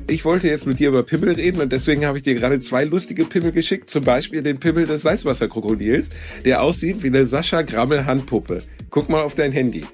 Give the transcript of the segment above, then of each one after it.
Ich wollte jetzt mit dir über Pimmel reden und deswegen habe ich dir gerade 2 lustige Pimmel geschickt. Zum Beispiel den Pimmel des Salzwasserkrokodils, der aussieht wie eine Sascha Grammel Handpuppe. Guck mal auf dein Handy.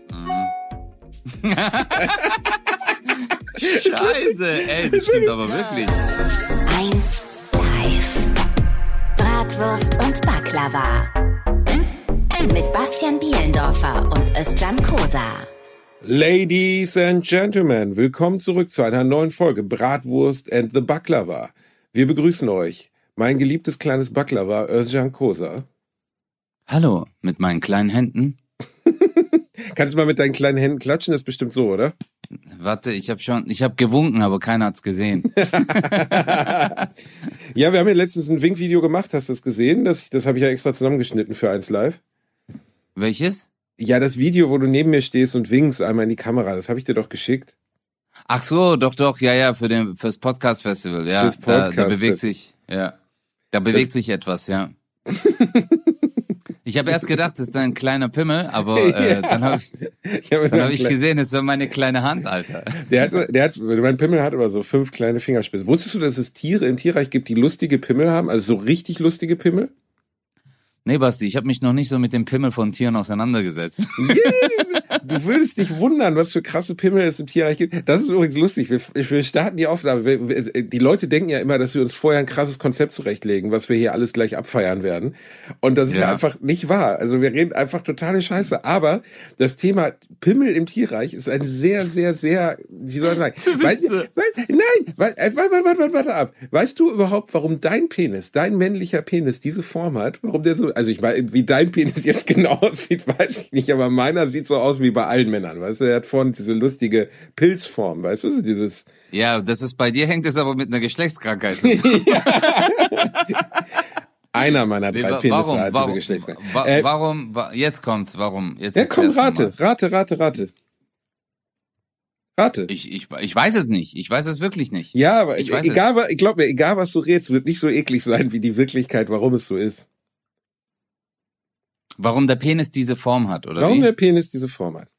Scheiße, ey, das stimmt aber wirklich. 1 Live. Bratwurst und Baklava. Mit Bastian Bielendorfer und Özcan Kosa. Ladies and Gentlemen, willkommen zurück zu einer neuen Folge Bratwurst and the Baklava. Wir begrüßen euch, mein geliebtes kleines Baklava, Özcan Kosa. Hallo, mit meinen kleinen Händen. Kannst du mal mit deinen kleinen Händen klatschen? Das ist bestimmt so, oder? Warte, ich habe gewunken, aber keiner hat's gesehen. Ja, wir haben ja letztens ein Wink-Video gemacht, hast du das gesehen? Das habe ich ja extra zusammengeschnitten für 1 Live. Welches? Ja, das Video, wo du neben mir stehst und winkst einmal in die Kamera, das habe ich dir doch geschickt. Ach so, doch, ja, fürs Podcast-Festival, ja. Fürs Podcast da bewegt sich, ja. Da bewegt sich etwas, ja. Ich habe erst gedacht, das ist ein kleiner Pimmel, aber Ja. dann habe ich gesehen, es war meine kleine Hand, Alter. Mein Pimmel hat aber so 5 kleine Fingerspitzen. Wusstest du, dass es Tiere im Tierreich gibt, die lustige Pimmel haben? Also so richtig lustige Pimmel? Nee, Basti, ich habe mich noch nicht so mit dem Pimmel von Tieren auseinandergesetzt. Yeah, du würdest dich wundern, was für krasse Pimmel es im Tierreich gibt. Das ist übrigens lustig. Wir starten die Aufnahme. Die Leute denken ja immer, dass wir uns vorher ein krasses Konzept zurechtlegen, was wir hier alles gleich abfeiern werden. Und das ist ja einfach nicht wahr. Also wir reden einfach totale Scheiße. Aber das Thema Pimmel im Tierreich ist ein sehr, sehr, sehr, wie soll ich sagen? Warte ab. Weißt du überhaupt, warum dein männlicher Penis diese Form hat? Warum der so, also ich meine, wie dein Penis jetzt genau aussieht, weiß ich nicht, aber meiner sieht so aus wie bei allen Männern, weißt du? Er hat vorne diese lustige Pilzform, weißt du? Dieses. Ja, das ist bei dir, hängt es aber mit einer Geschlechtskrankheit zusammen. Einer meiner 3 Penisse hat diese Geschlechtskrankheit. Warum, jetzt kommt's, warum? Jetzt ja, komm, rate. Ich weiß es nicht. Ich weiß es wirklich nicht. Ja, aber glaub mir, egal was du redest, wird nicht so eklig sein wie die Wirklichkeit, warum es so ist. Warum der Penis diese Form hat, oder Warum wie? der Penis diese Form hat?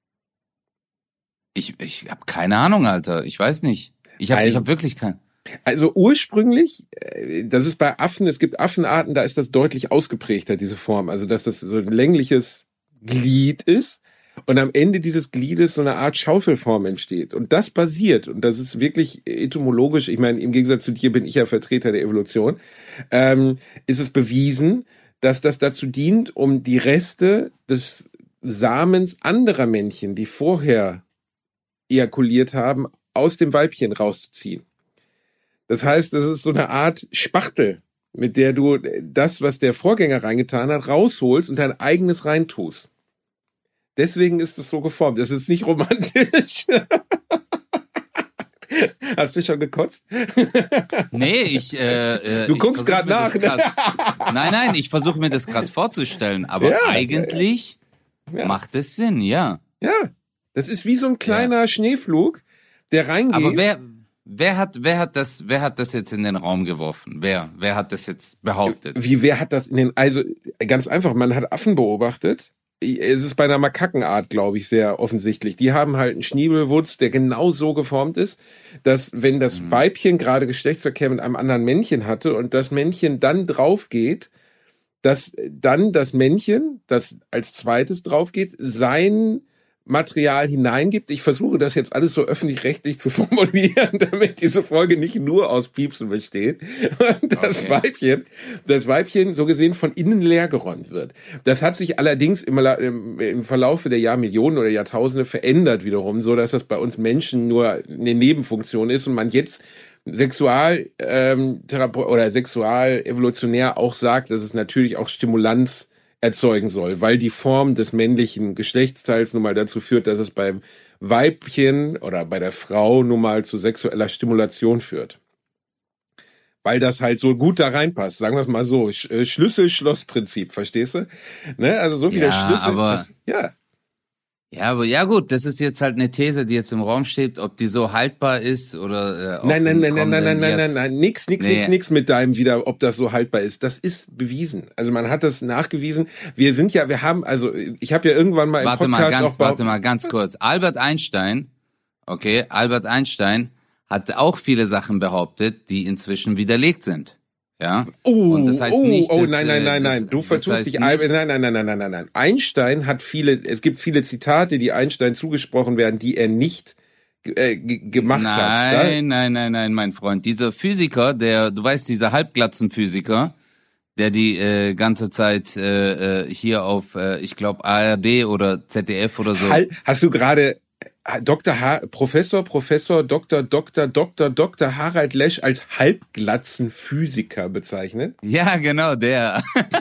Ich habe keine Ahnung, Alter. Ich weiß nicht. Ich hab wirklich keine. Also ursprünglich, das ist bei Affen, es gibt Affenarten, da ist das deutlich ausgeprägter, diese Form. Also dass das so ein längliches Glied ist und am Ende dieses Gliedes so eine Art Schaufelform entsteht. Und das basiert, und das ist wirklich etymologisch, ich meine, im Gegensatz zu dir bin ich ja Vertreter der Evolution, ist es bewiesen, dass das dazu dient, um die Reste des Samens anderer Männchen, die vorher ejakuliert haben, aus dem Weibchen rauszuziehen. Das heißt, das ist so eine Art Spachtel, mit der du das, was der Vorgänger reingetan hat, rausholst und dein eigenes reintust. Deswegen ist es so geformt. Das ist nicht romantisch. Hast du schon gekotzt? Nee, du guckst gerade nach. Nein, ich versuche mir das gerade vorzustellen. Aber eigentlich macht es Sinn, ja. Ja, das ist wie so ein kleiner Schneeflug, der reingeht. Aber wer hat das jetzt in den Raum geworfen? Wer hat das jetzt behauptet? Wer hat das also ganz einfach, man hat Affen beobachtet. Es ist bei einer Makakenart, glaube ich, sehr offensichtlich. Die haben halt einen Schniebelwutz, der genau so geformt ist, dass wenn das Weibchen gerade Geschlechtsverkehr mit einem anderen Männchen hatte und das Männchen dann drauf geht, dass dann das Männchen, das als zweites drauf geht, sein Material hineingibt. Ich versuche das jetzt alles so öffentlich-rechtlich zu formulieren, damit diese Folge nicht nur aus Piepsen besteht. Und das Weibchen so gesehen von innen leergeräumt wird. Das hat sich allerdings im Verlaufe der Jahrmillionen oder Jahrtausende verändert wiederum, so dass das bei uns Menschen nur eine Nebenfunktion ist und man jetzt Sexualtherapeut oder sexual-evolutionär auch sagt, dass es natürlich auch Stimulanz erzeugen soll, weil die Form des männlichen Geschlechtsteils nun mal dazu führt, dass es beim Weibchen oder bei der Frau nun mal zu sexueller Stimulation führt. Weil das halt so gut da reinpasst, sagen wir es mal so, Schlüssel-Schloss-Prinzip, verstehst du? Ne? Also so wie der Schlüssel. Ja, aber ja gut, das ist jetzt halt eine These, die jetzt im Raum steht, ob die so haltbar ist oder Nein, nix mit deinem wieder, ob das so haltbar ist. Das ist bewiesen. Also man hat das nachgewiesen. Ich habe ja irgendwann mal im Podcast Warte mal ganz kurz. Albert Einstein hat auch viele Sachen behauptet, die inzwischen widerlegt sind. Ja. Und das heißt nicht, dass, nein. Du vertust dich. Nein. Einstein hat es gibt viele Zitate, die Einstein zugesprochen werden, die er nicht gemacht hat. Nein, mein Freund. Dieser Physiker, du weißt, dieser Halbglatzenphysiker, der die ganze Zeit hier auf, ich glaube, ARD oder ZDF oder so. Hast du gerade Professor Dr. Harald Lesch als Halbglatzenphysiker bezeichnet? Ja, genau, der.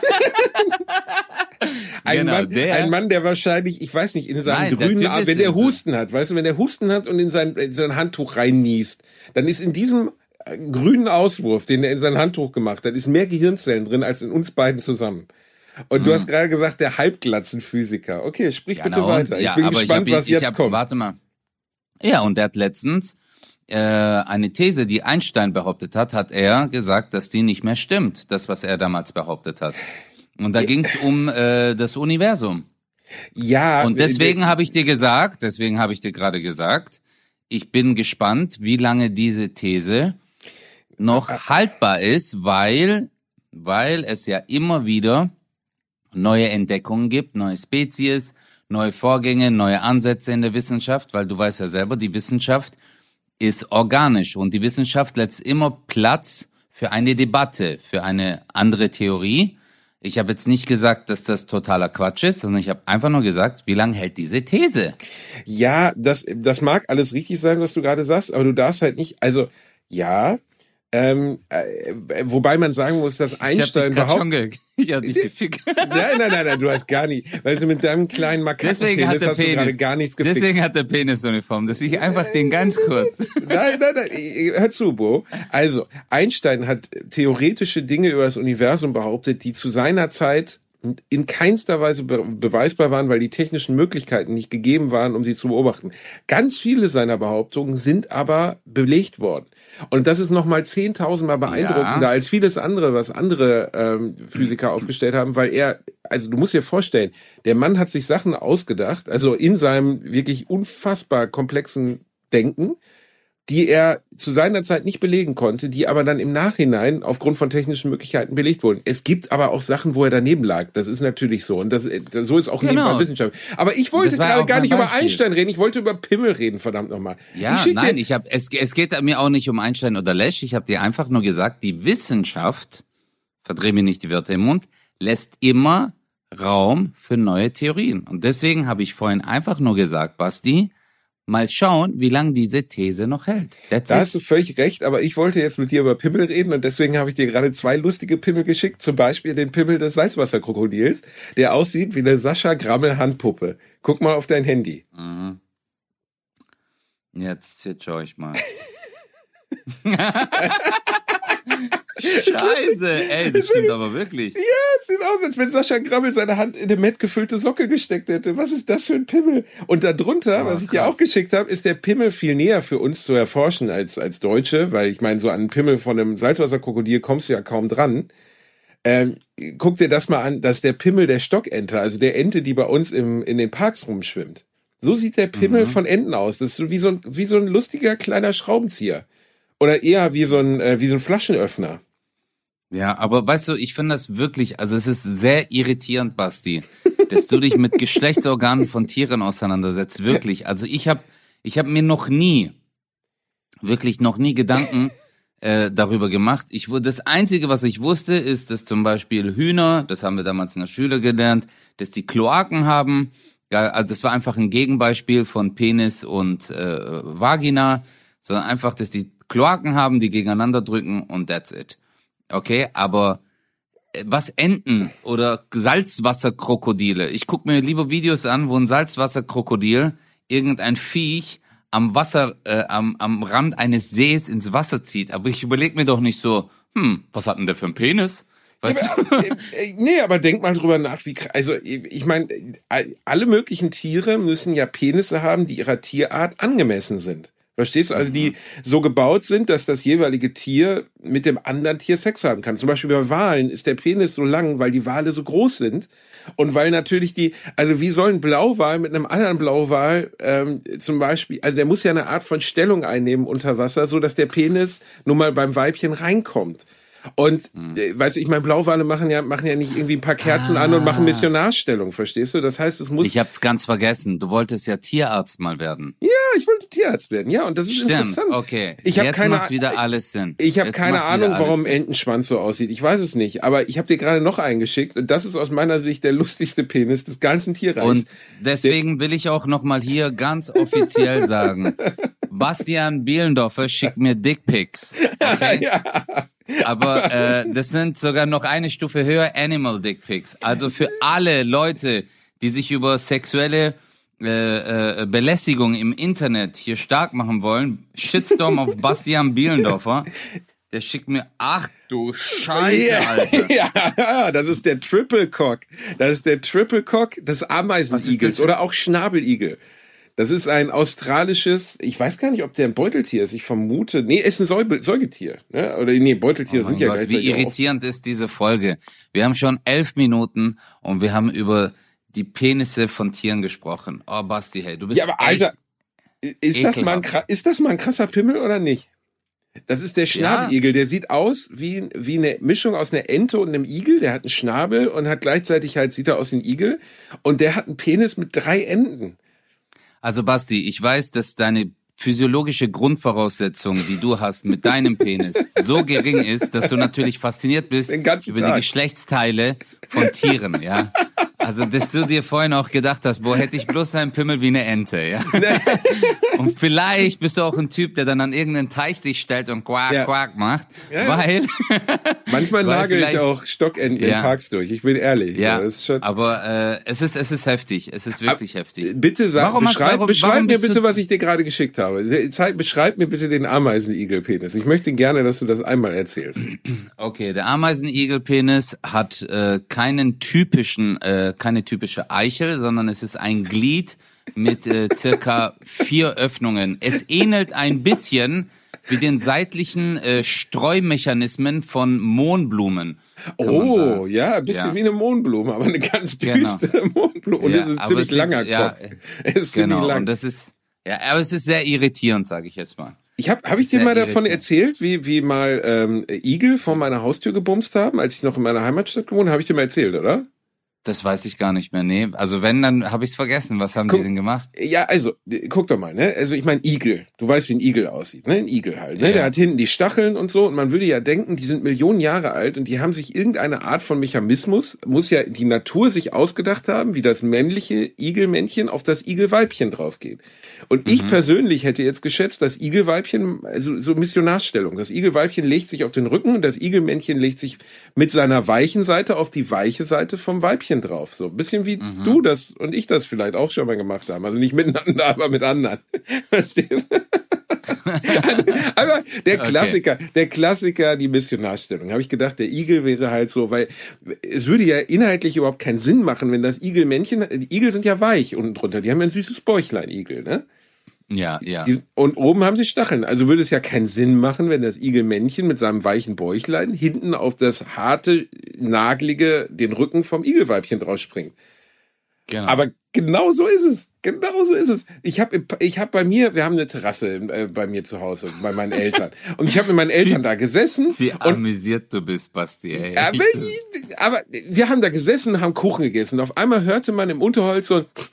Ein Mann, der wahrscheinlich, ich weiß nicht, in seinem grünen Arm, wenn der Husten hat, weißt du, wenn der Husten hat und in sein Handtuch reinniest, dann ist in diesem grünen Auswurf, den er in sein Handtuch gemacht hat, ist mehr Gehirnzellen drin als in uns beiden zusammen. Und du hast gerade gesagt, der Halbglatzenphysiker. Okay, sprich bitte weiter. Ich bin gespannt, was jetzt kommt. Warte mal. Ja, und der hat letztens eine These, die Einstein behauptet hat er gesagt, dass die nicht mehr stimmt, das, was er damals behauptet hat. Und da ging es um das Universum. Ja. Und deswegen habe ich dir gerade gesagt, ich bin gespannt, wie lange diese These noch haltbar ist, weil es ja immer wieder neue Entdeckungen gibt, neue Spezies, neue Vorgänge, neue Ansätze in der Wissenschaft, weil du weißt ja selber, die Wissenschaft ist organisch und die Wissenschaft lässt immer Platz für eine Debatte, für eine andere Theorie. Ich habe jetzt nicht gesagt, dass das totaler Quatsch ist, sondern ich habe einfach nur gesagt, wie lange hält diese These? Ja, das mag alles richtig sein, was du gerade sagst, aber du darfst halt nicht, also ja, wobei man sagen muss, dass Einstein Ich hab dich gefickt. Nein, du hast gar nicht. Weil du mit deinem kleinen Makakenpenis hast du gerade gar nichts gefickt. Deswegen hat der Penis so eine Form, dass ich einfach den ganz kurz... Nein, hör zu, Bo. Also, Einstein hat theoretische Dinge über das Universum behauptet, die zu seiner Zeit in keinster Weise beweisbar waren, weil die technischen Möglichkeiten nicht gegeben waren, um sie zu beobachten. Ganz viele seiner Behauptungen sind aber belegt worden. Und das ist nochmal 10.000 Mal beeindruckender als vieles andere, was andere Physiker aufgestellt haben, weil also du musst dir vorstellen, der Mann hat sich Sachen ausgedacht, also in seinem wirklich unfassbar komplexen Denken, die er zu seiner Zeit nicht belegen konnte, die aber dann im Nachhinein aufgrund von technischen Möglichkeiten belegt wurden. Es gibt aber auch Sachen, wo er daneben lag. Das ist natürlich so. Und so ist auch nebenbei Wissenschaft. Aber ich wollte gerade gar nicht über Einstein reden. Ich wollte über Pimmel reden, verdammt nochmal. Ja, es geht mir auch nicht um Einstein oder Lesch. Ich habe dir einfach nur gesagt, die Wissenschaft, verdreh mir nicht die Wörter im Mund, lässt immer Raum für neue Theorien. Und deswegen habe ich vorhin einfach nur gesagt, Basti, mal schauen, wie lange diese These noch hält. Da hast du völlig recht, aber ich wollte jetzt mit dir über Pimmel reden und deswegen habe ich dir gerade 2 lustige Pimmel geschickt. Zum Beispiel den Pimmel des Salzwasserkrokodils, der aussieht wie eine Sascha Grammel Handpuppe. Guck mal auf dein Handy. Mhm. Jetzt schaue ich mal. Scheiße, ey, das stimmt aber wirklich. Ja, es sieht aus, als wenn Sascha Grammel seine Hand in eine mattgefüllte Socke gesteckt hätte. Was ist das für ein Pimmel? Und darunter, was ich dir auch geschickt habe, ist der Pimmel viel näher für uns zu erforschen als Deutsche, weil ich meine, so an einen Pimmel von einem Salzwasserkrokodil kommst du ja kaum dran. Guck dir das mal an, das ist der Pimmel der Stockente, also der Ente, die bei uns in den Parks rumschwimmt. So sieht der Pimmel von Enten aus. Das ist so wie so ein lustiger kleiner Schraubenzieher. Oder eher wie so ein Flaschenöffner. Ja, aber weißt du, ich finde das wirklich, also es ist sehr irritierend, Basti, dass du dich mit Geschlechtsorganen von Tieren auseinandersetzt. Wirklich. Also ich hab mir noch nie Gedanken darüber gemacht. Das Einzige, was ich wusste, ist, dass zum Beispiel Hühner, das haben wir damals in der Schule gelernt, dass die Kloaken haben. Ja, also das war einfach ein Gegenbeispiel von Penis und Vagina, sondern einfach, dass die Kloaken haben, die gegeneinander drücken und that's it. Okay, aber was Enten oder Salzwasserkrokodile? Ich gucke mir lieber Videos an, wo ein Salzwasserkrokodil irgendein Viech am Wasser, am Rand eines Sees ins Wasser zieht. Aber ich überlege mir doch nicht so, was hat denn der für einen Penis? Weißt du? Nee, aber denk mal drüber nach, also ich meine, alle möglichen Tiere müssen ja Penisse haben, die ihrer Tierart angemessen sind. Verstehst du? Also die so gebaut sind, dass das jeweilige Tier mit dem anderen Tier Sex haben kann. Zum Beispiel bei Walen ist der Penis so lang, weil die Wale so groß sind. Und weil natürlich also wie soll ein Blauwal mit einem anderen Blauwal zum Beispiel, also der muss ja eine Art von Stellung einnehmen unter Wasser, so dass der Penis nun mal beim Weibchen reinkommt. Und weißt du, ich meine, Blauwale machen ja nicht irgendwie ein paar Kerzen an und machen Missionarstellung, verstehst du? Das heißt, es muss... Ich hab's ganz vergessen. Du wolltest ja Tierarzt mal werden. Ja, ich wollte Tierarzt werden. Ja, und das ist interessant. Okay. Jetzt macht wieder alles Sinn. Ich habe keine Ahnung, warum ein Entenschwanz so aussieht. Ich weiß es nicht. Aber ich habe dir gerade noch einen geschickt und das ist aus meiner Sicht der lustigste Penis des ganzen Tierreichs. Und deswegen will ich auch noch mal hier ganz offiziell sagen, Bastian Bielendorfer schickt mir Dickpics. Okay? Ja. Aber das sind sogar noch eine Stufe höher, Animal Dickpics. Also für alle Leute, die sich über sexuelle Belästigung im Internet hier stark machen wollen, Shitstorm auf Bastian Bielendorfer. Der schickt mir, ach du Scheiße, Alter. Ja, das ist der Triple Cock. Das ist der Triple Cock des Ameisenigels oder auch Schnabeligel. Das ist ein australisches, ich weiß gar nicht, ob der ein Beuteltier ist, ich vermute, nee, ist ein Säugetier, ne? Oder nee, Beuteltiere sind ja Gott, wie irritierend ist diese Folge. Wir haben schon 11 Minuten und wir haben über die Penisse von Tieren gesprochen. Oh, Basti, hey, du bist ja, aber Alter, ist das mal ein krasser Pimmel oder nicht? Das ist der Schnabeligel, der sieht aus wie eine Mischung aus einer Ente und einem Igel, der hat einen Schnabel und hat gleichzeitig sieht er aus wie ein Igel und der hat einen Penis mit 3 Enden. Also Basti, ich weiß, dass deine physiologische Grundvoraussetzung, die du hast mit deinem Penis, so gering ist, dass du natürlich fasziniert bist über die Geschlechtsteile von Tieren, ja. Also, dass du dir vorhin auch gedacht hast, hätte ich bloß einen Pimmel wie eine Ente, ja. Und vielleicht bist du auch ein Typ, der dann an irgendeinen Teich sich stellt und quack macht, weil... Manchmal nagel ich auch Stockenten in Parks durch, ich bin ehrlich. Ja, das ist schon... aber es ist heftig, es ist wirklich heftig. Bitte beschreib mir bitte, was ich dir gerade geschickt habe. Beschreib mir bitte den Ameisenigelpenis. Ich möchte gerne, dass du das einmal erzählst. Okay, der Ameisenigelpenis hat keine typische Eichel, sondern es ist ein Glied mit circa 4 Öffnungen. Es ähnelt ein bisschen wie den seitlichen Streumechanismen von Mohnblumen. Oh, ja, ein bisschen wie eine Mohnblume, aber eine ganz düstere Mohnblume. Und es ist ein ziemlich langer Kopf. Es ist ziemlich lang. Und das ist, aber es ist sehr irritierend, sage ich jetzt mal. Hab ich dir mal davon erzählt, wie mal Igel vor meiner Haustür gebumst haben, als ich noch in meiner Heimatstadt gewohnt habe? Hab ich dir mal erzählt, oder? Das weiß ich gar nicht mehr, nee. Also wenn, dann habe ich es vergessen. Was haben die denn gemacht? Ja, also, guck doch mal, ne? Also ich meine Igel. Du weißt, wie ein Igel aussieht, ne? Ein Igel halt, ne? Ja. Der hat hinten die Stacheln und so und man würde ja denken, die sind Millionen Jahre alt und die haben sich irgendeine Art von Mechanismus, muss ja die Natur sich ausgedacht haben, wie das männliche Igelmännchen auf das Igelweibchen drauf geht. Und ich persönlich hätte jetzt geschätzt, das Igelweibchen, also so Missionarstellung, das Igelweibchen legt sich auf den Rücken und das Igelmännchen legt sich mit seiner weichen Seite auf die weiche Seite vom Weibchen drauf. So ein bisschen wie du das und ich das vielleicht auch schon mal gemacht haben. Also nicht miteinander, aber mit anderen. Verstehst du? Aber der Klassiker, die Missionarstellung. Habe ich gedacht, der Igel wäre halt so, weil es würde ja inhaltlich überhaupt keinen Sinn machen, wenn das Igelmännchen, die Igel sind ja weich unten drunter, die haben ja ein süßes Bäuchlein, Igel, ne? Ja, ja. Und oben haben sie Stacheln. Also würde es ja keinen Sinn machen, wenn das Igelmännchen mit seinem weichen Bäuchlein hinten auf das harte, nagelige, den Rücken vom Igelweibchen draus springt. Genau. Aber genau so ist es. Genau so ist es. Ich hab bei mir, wir haben eine Terrasse bei mir zu Hause, bei meinen Eltern. Und ich habe mit meinen Eltern da gesessen. Wie amüsiert du bist, Basti, ey. Aber wir haben da gesessen und haben Kuchen gegessen. Und auf einmal hörte man im Unterholz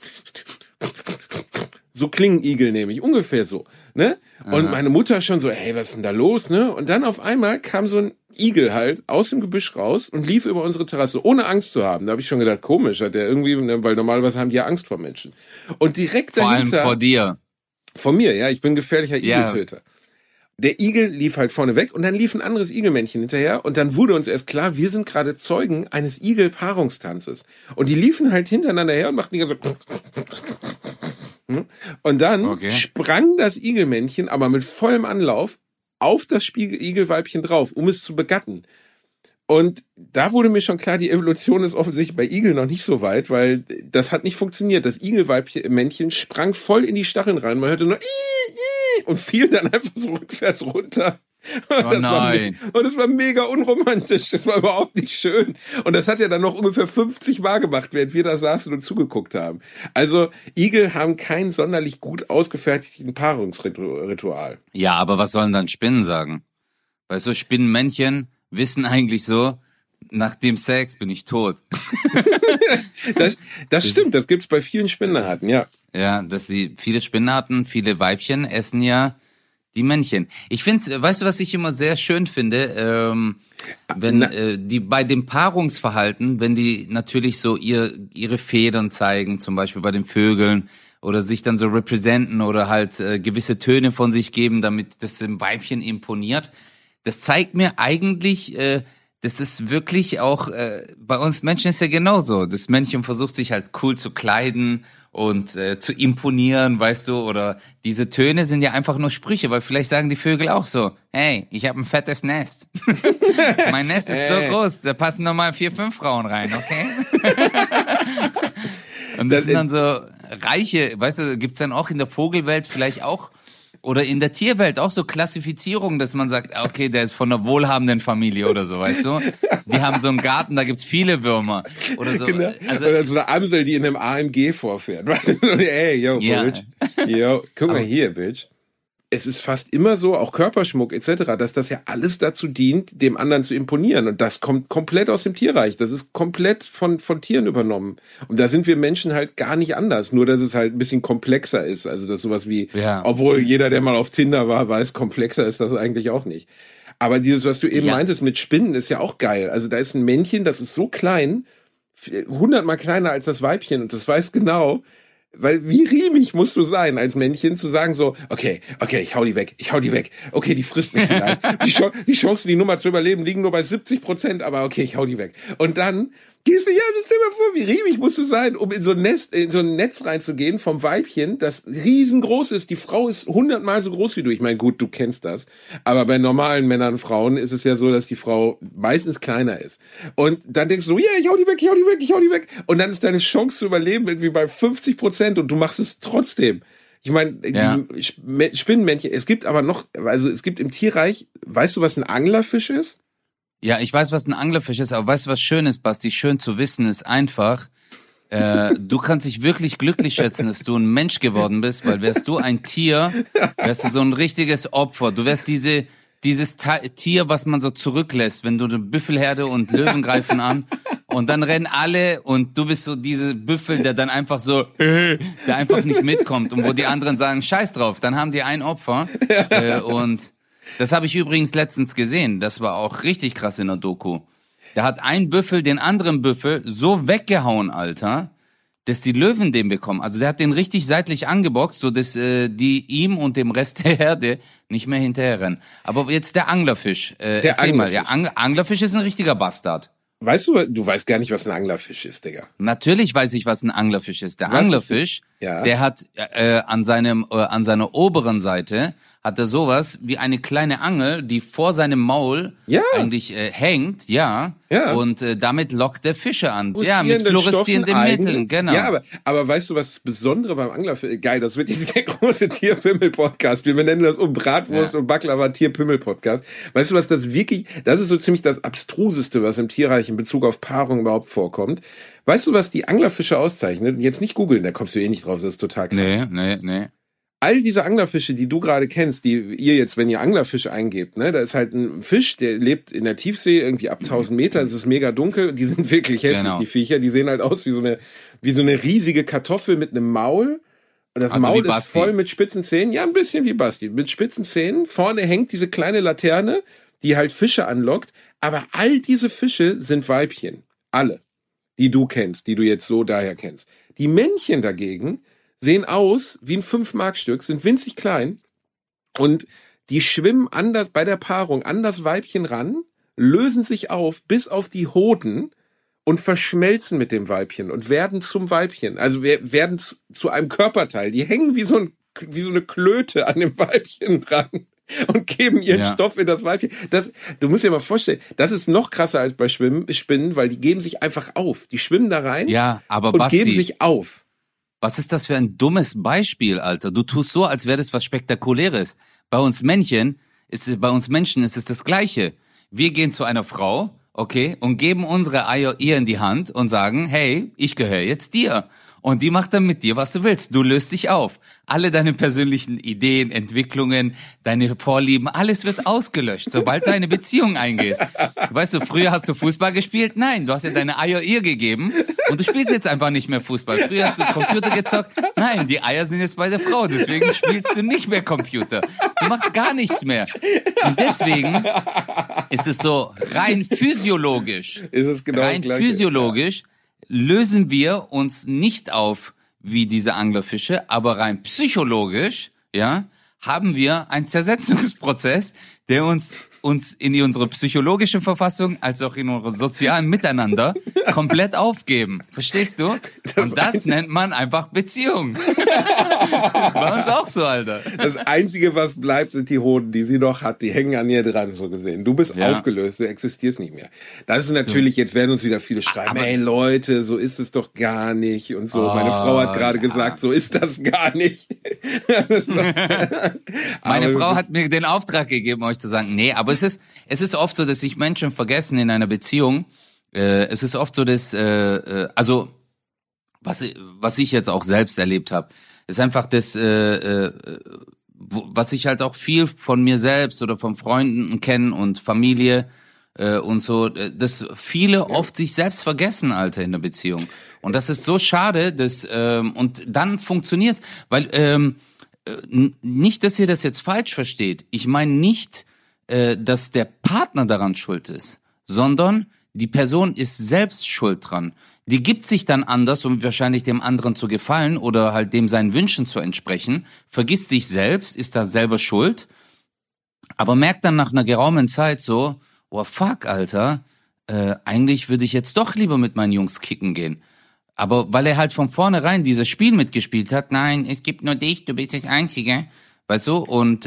so klingen Igel nämlich, ungefähr so, ne? Und meine Mutter schon so, hey, was ist denn da los, ne? Und dann auf einmal kam so ein Igel halt aus dem Gebüsch raus und lief über unsere Terrasse, ohne Angst zu haben. Da habe ich schon gedacht, komisch, hat der irgendwie, weil normalerweise haben die ja Angst vor Menschen. Und direkt dahinter... Vor allem vor dir. Vor mir, ja, ich bin gefährlicher Igeltöter. Ja. Der Igel lief halt vorne weg und dann lief ein anderes Igelmännchen hinterher und dann wurde uns erst klar, wir sind gerade Zeugen eines Igelpaarungstanzes. Und die liefen halt hintereinander her und machten die ganze... Und dann sprang das Igelmännchen aber mit vollem Anlauf auf das Igelweibchen drauf, um es zu begatten. Und da wurde mir schon klar, die Evolution ist offensichtlich bei Igeln noch nicht so weit, weil das hat nicht funktioniert. Das Igelweibchen-Männchen sprang voll in die Stacheln rein. Man hörte nur und fiel dann einfach so rückwärts runter. Oh nein. Und das war mega unromantisch. Das war überhaupt nicht schön. Und das hat er dann noch ungefähr 50 Mal gemacht, während wir da saßen und zugeguckt haben. Also Igel haben kein sonderlich gut ausgefertigten Paarungsritual. Ja, aber was sollen dann Spinnen sagen? Weißt du, Spinnenmännchen wissen eigentlich so, nach dem Sex bin ich tot. Das stimmt, das gibt's bei vielen Spinnenarten, ja. Ja, viele Spinnenarten, viele Weibchen essen ja die Männchen. Ich finde, weißt du, was ich immer sehr schön finde? Wenn die bei dem Paarungsverhalten, wenn die natürlich so ihre Federn zeigen, zum Beispiel bei den Vögeln, oder sich dann so representen oder halt gewisse Töne von sich geben, damit das dem Weibchen imponiert. Das zeigt mir eigentlich, das ist wirklich auch, bei uns Menschen ist ja genauso. Das Männchen versucht sich halt cool zu kleiden und zu imponieren, weißt du, oder diese Töne sind ja einfach nur Sprüche, weil vielleicht sagen die Vögel auch so, hey, ich habe ein fettes Nest. Mein Nest ist so groß, da passen nochmal 4, 5 Frauen rein, okay? Und das sind dann so reiche, weißt du, gibt's dann auch in der Vogelwelt vielleicht auch, oder in der Tierwelt auch so Klassifizierungen, dass man sagt, okay, der ist von einer wohlhabenden Familie oder so, weißt du? Die haben so einen Garten, da gibt's viele Würmer. Oder so. Genau. Also, oder so eine Amsel, die in einem AMG vorfährt. Ey, yo, ja. Bitch. Yo, guck mal hier, Bitch. Es ist fast immer so, auch Körperschmuck etc., dass das ja alles dazu dient, dem anderen zu imponieren. Und das kommt komplett aus dem Tierreich. Das ist komplett von Tieren übernommen. Und da sind wir Menschen halt gar nicht anders. Nur, dass es halt ein bisschen komplexer ist. Also, dass sowas wie, obwohl jeder, der mal auf Tinder war, weiß, komplexer ist das eigentlich auch nicht. Aber dieses, was du eben meintest mit Spinnen, ist ja auch geil. Also, da ist ein Männchen, das ist so klein, 100-mal kleiner als das Weibchen. Und das weiß genau, weil wie riemig musst du sein als Männchen zu sagen so, okay, ich hau die weg. Okay, die frisst mich vielleicht. Die Chancen, die Nummer zu überleben, liegen nur bei 70%, aber okay, ich hau die weg. Und dann gehst du, stell dir mal vor, wie riemig musst du sein, um in so ein Netz reinzugehen vom Weibchen, das riesengroß ist. Die Frau ist 100-mal so groß wie du. Ich meine, gut, du kennst das. Aber bei normalen Männern und Frauen ist es ja so, dass die Frau meistens kleiner ist. Und dann denkst du, ich hau die weg. Und dann ist deine Chance zu überleben irgendwie bei 50% und du machst es trotzdem. Ich meine, die Spinnenmännchen, es gibt im Tierreich, weißt du, was ein Anglerfisch ist? Ja, ich weiß, was ein Anglerfisch ist, aber weißt du, was schön ist, Basti? Schön zu wissen ist einfach, du kannst dich wirklich glücklich schätzen, dass du ein Mensch geworden bist, weil wärst du ein Tier, wärst du so ein richtiges Opfer. Du wärst dieses Tier, was man so zurücklässt, wenn du eine Büffelherde und Löwen greifen an und dann rennen alle und du bist so diese Büffel, der dann einfach so, der einfach nicht mitkommt und wo die anderen sagen, scheiß drauf, dann haben die ein Opfer und das habe ich übrigens letztens gesehen. Das war auch richtig krass in der Doku. Da hat ein Büffel den anderen Büffel so weggehauen, Alter, dass die Löwen den bekommen. Also der hat den richtig seitlich angeboxt, so dass die ihm und dem Rest der Herde nicht mehr hinterherrennen. Aber jetzt der Anglerfisch. Erzähl mal. Ja, Anglerfisch ist ein richtiger Bastard. Weißt du weißt gar nicht, was ein Anglerfisch ist, Digga. Natürlich weiß ich, was ein Anglerfisch ist. Der Anglerfisch, der hat an seiner oberen Seite hat er sowas wie eine kleine Angel, die vor seinem Maul eigentlich hängt, und damit lockt der Fische an. Ja, mit fluoreszierenden Mitteln, genau. Ja, aber weißt du, was das Besondere beim Anglerfisch, geil, das wird jetzt der große Tierpimmel-Podcast. Wir nennen das Bratwurst und Baklava Tierpimmel-Podcast. Weißt du, was das ist so ziemlich das Abstruseste, was im Tierreich in Bezug auf Paarung überhaupt vorkommt. Weißt du, was die Anglerfische auszeichnet? Jetzt nicht googeln, da kommst du eh nicht drauf, das ist total krass. Nee. All diese Anglerfische, die du gerade kennst, die ihr jetzt, wenn ihr Anglerfisch eingebt, ne, da ist halt ein Fisch, der lebt in der Tiefsee irgendwie ab 1000 Meter, es ist mega dunkel, die sind wirklich hässlich, die Viecher, die sehen halt aus wie so eine riesige Kartoffel mit einem Maul. Und das Maul ist voll mit spitzen Zähnen, ja, ein bisschen wie Basti, mit spitzen Zähnen. Vorne hängt diese kleine Laterne, die halt Fische anlockt, aber all diese Fische sind Weibchen. Alle. Die du kennst, die du jetzt so daher kennst. Die Männchen dagegen sehen aus wie ein 5-Mark-Stück, sind winzig klein und die schwimmen bei der Paarung an das Weibchen ran, lösen sich auf bis auf die Hoden und verschmelzen mit dem Weibchen und werden zum Weibchen, also werden zu einem Körperteil. Die hängen wie so eine Klöte an dem Weibchen ran und geben ihren Stoff in das Weibchen. Du musst dir mal vorstellen, das ist noch krasser als bei Spinnen, weil die geben sich einfach auf. Die schwimmen da rein aber und Basti, geben sich auf. Was ist das für ein dummes Beispiel, Alter? Du tust so, als wäre das was Spektakuläres. Bei uns Menschen ist es das Gleiche. Wir gehen zu einer Frau, okay, und geben unsere Eier ihr in die Hand und sagen, hey, ich gehöre jetzt dir. Und die macht dann mit dir, was du willst. Du löst dich auf. Alle deine persönlichen Ideen, Entwicklungen, deine Vorlieben, alles wird ausgelöscht, sobald du eine Beziehung eingehst. Weißt du, früher hast du Fußball gespielt? Nein, du hast ja deine Eier ihr gegeben und du spielst jetzt einfach nicht mehr Fußball. Früher hast du Computer gezockt? Nein, die Eier sind jetzt bei der Frau, deswegen spielst du nicht mehr Computer. Du machst gar nichts mehr. Und deswegen ist es so rein physiologisch. Ist es genau rein das Gleiche? Physiologisch lösen wir uns nicht auf wie diese Anglerfische, aber rein psychologisch, ja, haben wir einen Zersetzungsprozess, der uns in unsere psychologische Verfassung als auch in unserem sozialen Miteinander komplett aufgeben. Verstehst du? Und das nennt man einfach Beziehung. Das ist bei uns auch so, Alter. Das Einzige, was bleibt, sind die Hoden, die sie noch hat. Die hängen an ihr dran, so gesehen. Du bist aufgelöst, du existierst nicht mehr. Das ist natürlich, jetzt werden uns wieder viele schreiben, hey Leute, so ist es doch gar nicht und so. Meine Frau hat gerade gesagt, so ist das gar nicht. Meine Frau hat mir den Auftrag gegeben, euch zu sagen, nee, aber es ist oft so, dass sich Menschen vergessen in einer Beziehung. Es ist oft so, dass, also was ich jetzt auch selbst erlebt habe, ist einfach das, was ich halt auch viel von mir selbst oder von Freunden kenne und Familie und so, dass viele oft sich selbst vergessen, Alter, in der Beziehung. Und das ist so schade, dass und dann funktioniert's, weil nicht, dass ihr das jetzt falsch versteht. Ich meine nicht, dass der Partner daran schuld ist, sondern die Person ist selbst schuld dran. Die gibt sich dann anders, um wahrscheinlich dem anderen zu gefallen oder halt dem seinen Wünschen zu entsprechen, vergisst sich selbst, ist da selber schuld, aber merkt dann nach einer geraumen Zeit so, oh fuck, Alter, eigentlich würde ich jetzt doch lieber mit meinen Jungs kicken gehen. Aber weil er halt von vornherein dieses Spiel mitgespielt hat, nein, es gibt nur dich, du bist das Einzige, weißt du, und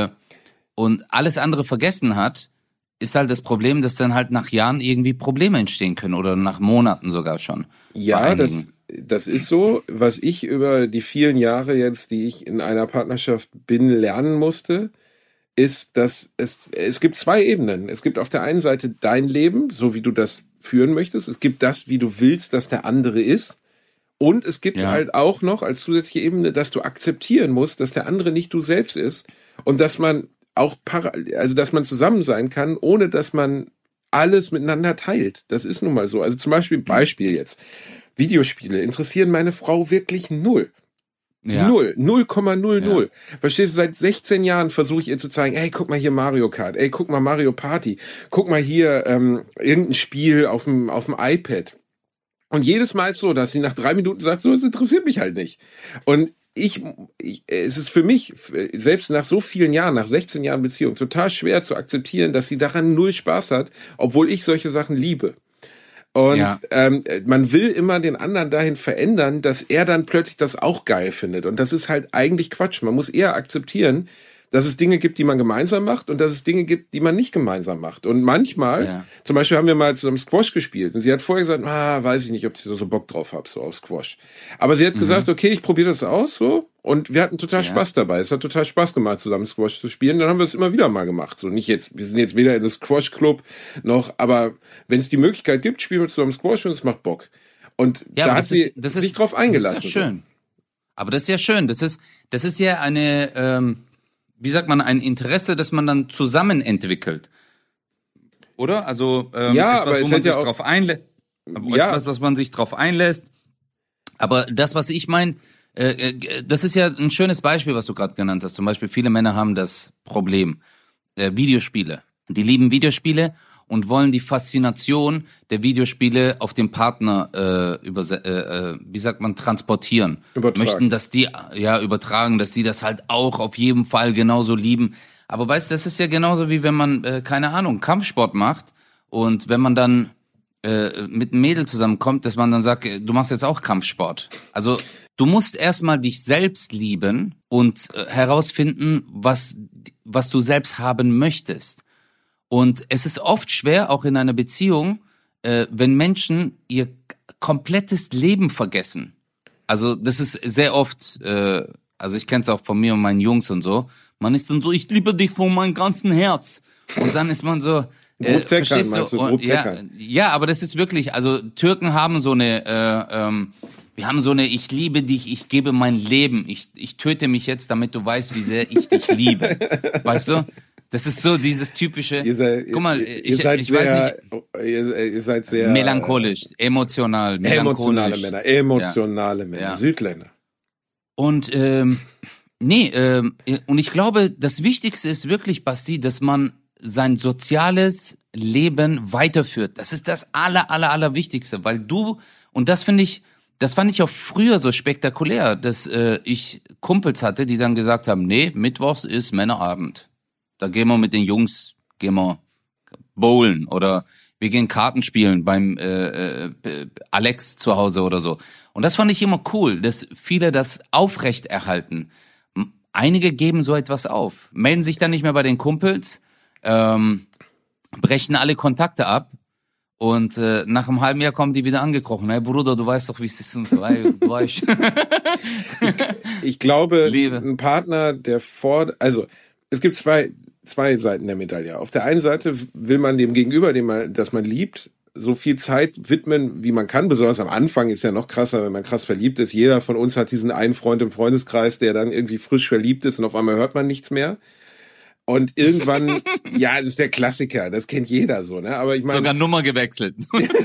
alles andere vergessen hat, ist halt das Problem, dass dann halt nach Jahren irgendwie Probleme entstehen können oder nach Monaten sogar schon. Ja, das ist so. Was ich über die vielen Jahre jetzt, die ich in einer Partnerschaft bin, lernen musste, ist, dass es gibt zwei Ebenen. Es gibt auf der einen Seite dein Leben, so wie du das führen möchtest. Es gibt das, wie du willst, dass der andere ist. Und es gibt halt auch noch als zusätzliche Ebene, dass du akzeptieren musst, dass der andere nicht du selbst ist und dass man auch dass man zusammen sein kann, ohne dass man alles miteinander teilt. Das ist nun mal so. Also zum Beispiel jetzt. Videospiele interessieren meine Frau wirklich null. Ja. 0,00. Verstehst du, seit 16 Jahren versuche ich ihr zu zeigen, ey, guck mal hier Mario Kart, ey, guck mal Mario Party, guck mal hier irgendein Spiel auf dem iPad. Und jedes Mal ist so, dass sie nach 3 Minuten sagt, so, es interessiert mich halt nicht. Und es ist für mich, selbst nach so vielen Jahren, nach 16 Jahren Beziehung, total schwer zu akzeptieren, dass sie daran null Spaß hat, obwohl ich solche Sachen liebe. Und man will immer den anderen dahin verändern, dass er dann plötzlich das auch geil findet. Und das ist halt eigentlich Quatsch. Man muss eher akzeptieren, dass es Dinge gibt, die man gemeinsam macht und dass es Dinge gibt, die man nicht gemeinsam macht. Und manchmal, zum Beispiel haben wir mal zusammen Squash gespielt und sie hat vorher gesagt, weiß ich nicht, ob ich so Bock drauf habe, so auf Squash. Aber sie hat gesagt, okay, ich probiere das aus, so. Und wir hatten total Spaß dabei. Es hat total Spaß gemacht, zusammen Squash zu spielen. Dann haben wir es immer wieder mal gemacht. So nicht jetzt, wir sind jetzt weder in einem Squash-Club noch, aber wenn es die Möglichkeit gibt, spielen wir zusammen Squash und es macht Bock. Und da hat sie sich drauf eingelassen. Das ist schön. Aber das ist ja schön. Das ist ja eine, wie sagt man, ein Interesse, das man dann zusammen entwickelt. Oder? Also, aber wo man sich drauf einlässt. Etwas, was man sich drauf einlässt. Aber das, was ich meine, das ist ja ein schönes Beispiel, was du gerade genannt hast. Zum Beispiel, viele Männer haben das Problem. Videospiele. Die lieben Videospiele und wollen die Faszination der Videospiele auf den Partner transportieren. Übertragen. Möchten, dass die übertragen, dass die das halt auch auf jeden Fall genauso lieben. Aber weißt du, das ist ja genauso wie wenn man, keine Ahnung, Kampfsport macht und wenn man dann mit einem Mädel zusammenkommt, dass man dann sagt, du machst jetzt auch Kampfsport. Also du musst erstmal dich selbst lieben und herausfinden, was du selbst haben möchtest. Und es ist oft schwer, auch in einer Beziehung, wenn Menschen ihr komplettes Leben vergessen. also das ist sehr oft, also ich kenne es auch von mir und meinen Jungs und so, man ist dann so, ich liebe dich von meinem ganzen Herz. Und dann ist man so, verstehst du? Und, ja, aber das ist wirklich, also Türken haben so eine, wir haben so eine, ich liebe dich, ich gebe mein Leben, ich töte mich jetzt, damit du weißt, wie sehr ich dich liebe. Weißt du? Das ist so dieses typische, guck mal, ich weiß nicht. Ihr seid sehr melancholisch, emotional, melancholisch. Emotionale Männer, Südländer. Und und ich glaube, das Wichtigste ist wirklich, Basti, dass man sein soziales Leben weiterführt. Das ist das Allerwichtigste, weil und das fand ich auch früher so spektakulär, dass ich Kumpels hatte, die dann gesagt haben, nee, Mittwochs ist Männerabend. Da gehen wir mit den Jungs, bowlen oder wir gehen Karten spielen beim Alex zu Hause oder so. Und das fand ich immer cool, dass viele das aufrechterhalten. Einige geben so etwas auf, melden sich dann nicht mehr bei den Kumpels, brechen alle Kontakte ab und nach einem halben Jahr kommen die wieder angekrochen. Hey Bruder, du weißt doch, wie es ist und so. Hey, du weißt. Ich glaube, ein Partner, also es gibt zwei Seiten der Medaille. Auf der einen Seite will man dem Gegenüber, das man liebt, so viel Zeit widmen, wie man kann. Besonders am Anfang ist ja noch krasser, wenn man krass verliebt ist. Jeder von uns hat diesen einen Freund im Freundeskreis, der dann irgendwie frisch verliebt ist und auf einmal hört man nichts mehr. Und irgendwann, ja, das ist der Klassiker, das kennt jeder so, ne? Aber ich meine, sogar Nummer gewechselt.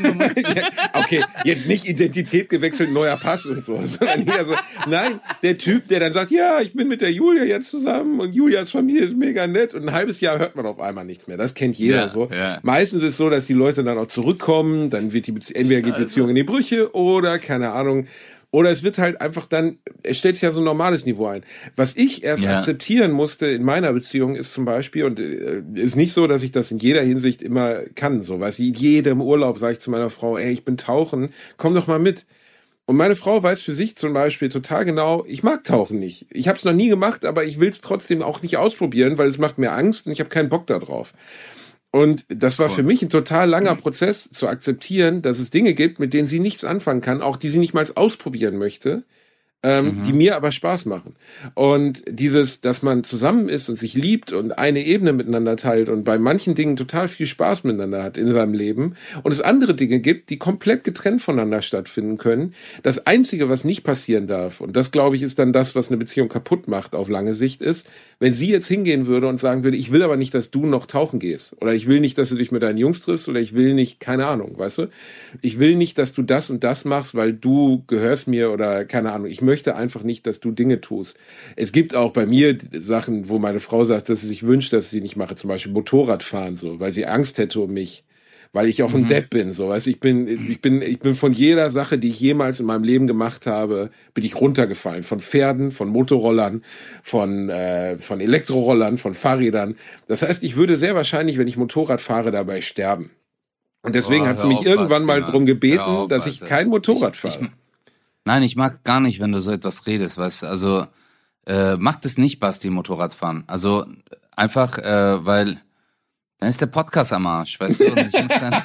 Okay, jetzt nicht Identität gewechselt, neuer Pass und so, sondern hier so, nein, der Typ, der dann sagt, ja, ich bin mit der Julia jetzt zusammen und Julias Familie ist mega nett und ein halbes Jahr hört man auf einmal nichts mehr. Das kennt jeder so. Ja. Meistens ist es so, dass die Leute dann auch zurückkommen, dann wird entweder geht die Beziehung in die Brüche oder, keine Ahnung, oder es wird halt einfach dann, es stellt sich ja so ein normales Niveau ein. Was ich erst akzeptieren musste in meiner Beziehung ist zum Beispiel, und ist nicht so, dass ich das in jeder Hinsicht immer kann, so, weißt du, in jedem Urlaub sage ich zu meiner Frau, ey, ich bin tauchen, komm doch mal mit. Und meine Frau weiß für sich zum Beispiel total genau, ich mag Tauchen nicht. Ich habe es noch nie gemacht, aber ich will es trotzdem auch nicht ausprobieren, weil es macht mir Angst und ich habe keinen Bock da drauf. Und das war für mich ein total langer Prozess zu akzeptieren, dass es Dinge gibt, mit denen sie nichts anfangen kann, auch die sie nicht mal ausprobieren möchte, die mir aber Spaß machen. Und dieses, dass man zusammen ist und sich liebt und eine Ebene miteinander teilt und bei manchen Dingen total viel Spaß miteinander hat in seinem Leben und es andere Dinge gibt, die komplett getrennt voneinander stattfinden können. Das Einzige, was nicht passieren darf, und das, glaube ich, ist dann das, was eine Beziehung kaputt macht auf lange Sicht, ist, wenn sie jetzt hingehen würde und sagen würde, ich will aber nicht, dass du noch tauchen gehst oder ich will nicht, dass du dich mit deinen Jungs triffst oder ich will nicht, keine Ahnung, weißt du? Ich will nicht, dass du das und das machst, weil du gehörst mir oder keine Ahnung, ich möchte einfach nicht, dass du Dinge tust. Es gibt auch bei mir Sachen, wo meine Frau sagt, dass sie sich wünscht, dass ich sie nicht mache, zum Beispiel Motorradfahren, so, weil sie Angst hätte um mich, weil ich auch ein Depp bin, so, weißt du, ich bin von jeder Sache, die ich jemals in meinem Leben gemacht habe, bin ich runtergefallen, von Pferden, von Motorrollern, von Elektrorollern, von Fahrrädern. Das heißt, ich würde sehr wahrscheinlich, wenn ich Motorrad fahre, dabei sterben. Und deswegen hat sie mich irgendwann mal drum gebeten, dass ich kein Motorrad fahre. Nein, ich mag gar nicht, wenn du so etwas redest, weißt du, also mach das nicht, Basti, Motorradfahren. Also einfach, weil dann ist der Podcast am Arsch, weißt du, und ich muss dann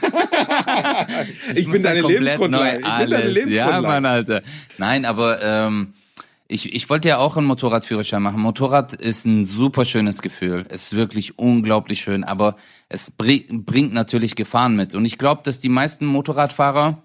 ich bin deine Lebensgrundlage. Ja, Mann, Alter. Nein, aber ich wollte ja auch einen Motorradführerschein machen. Motorrad ist ein super schönes Gefühl. Es ist wirklich unglaublich schön, aber es bringt natürlich Gefahren mit. Und ich glaube, dass die meisten Motorradfahrer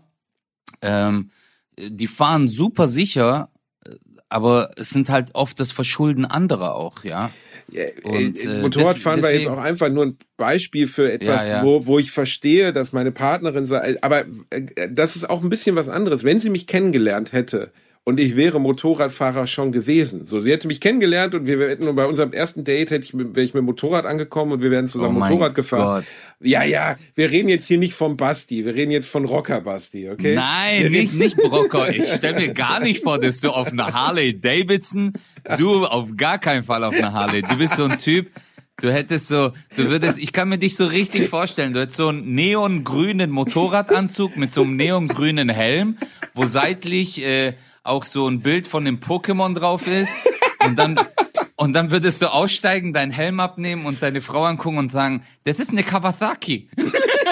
die fahren super sicher, aber es sind halt oft das Verschulden anderer auch, ja. Und, Motorradfahren war jetzt auch einfach nur ein Beispiel für etwas, wo ich verstehe, dass meine Partnerin sagt, aber das ist auch ein bisschen was anderes. Wenn sie mich kennengelernt hätte und ich wäre Motorradfahrer schon gewesen. So, sie hätte mich kennengelernt und wir hätten bei unserem ersten Date wäre ich mit dem Motorrad angekommen und wir wären zusammen Motorrad gefahren. Gott. Ja, wir reden jetzt hier nicht vom Basti, wir reden jetzt von Rocker Basti, okay? Nein, nicht Rocker. Ich stelle mir gar nicht vor, dass du auf einer Harley Davidson, du auf gar keinen Fall auf einer Harley. Du bist so ein Typ, ich kann mir dich so richtig vorstellen, du hättest so einen neongrünen Motorradanzug mit so einem neongrünen Helm, wo seitlich auch so ein Bild von dem Pokémon drauf ist und dann würdest du aussteigen, deinen Helm abnehmen und deine Frau angucken und sagen, das ist eine Kawasaki.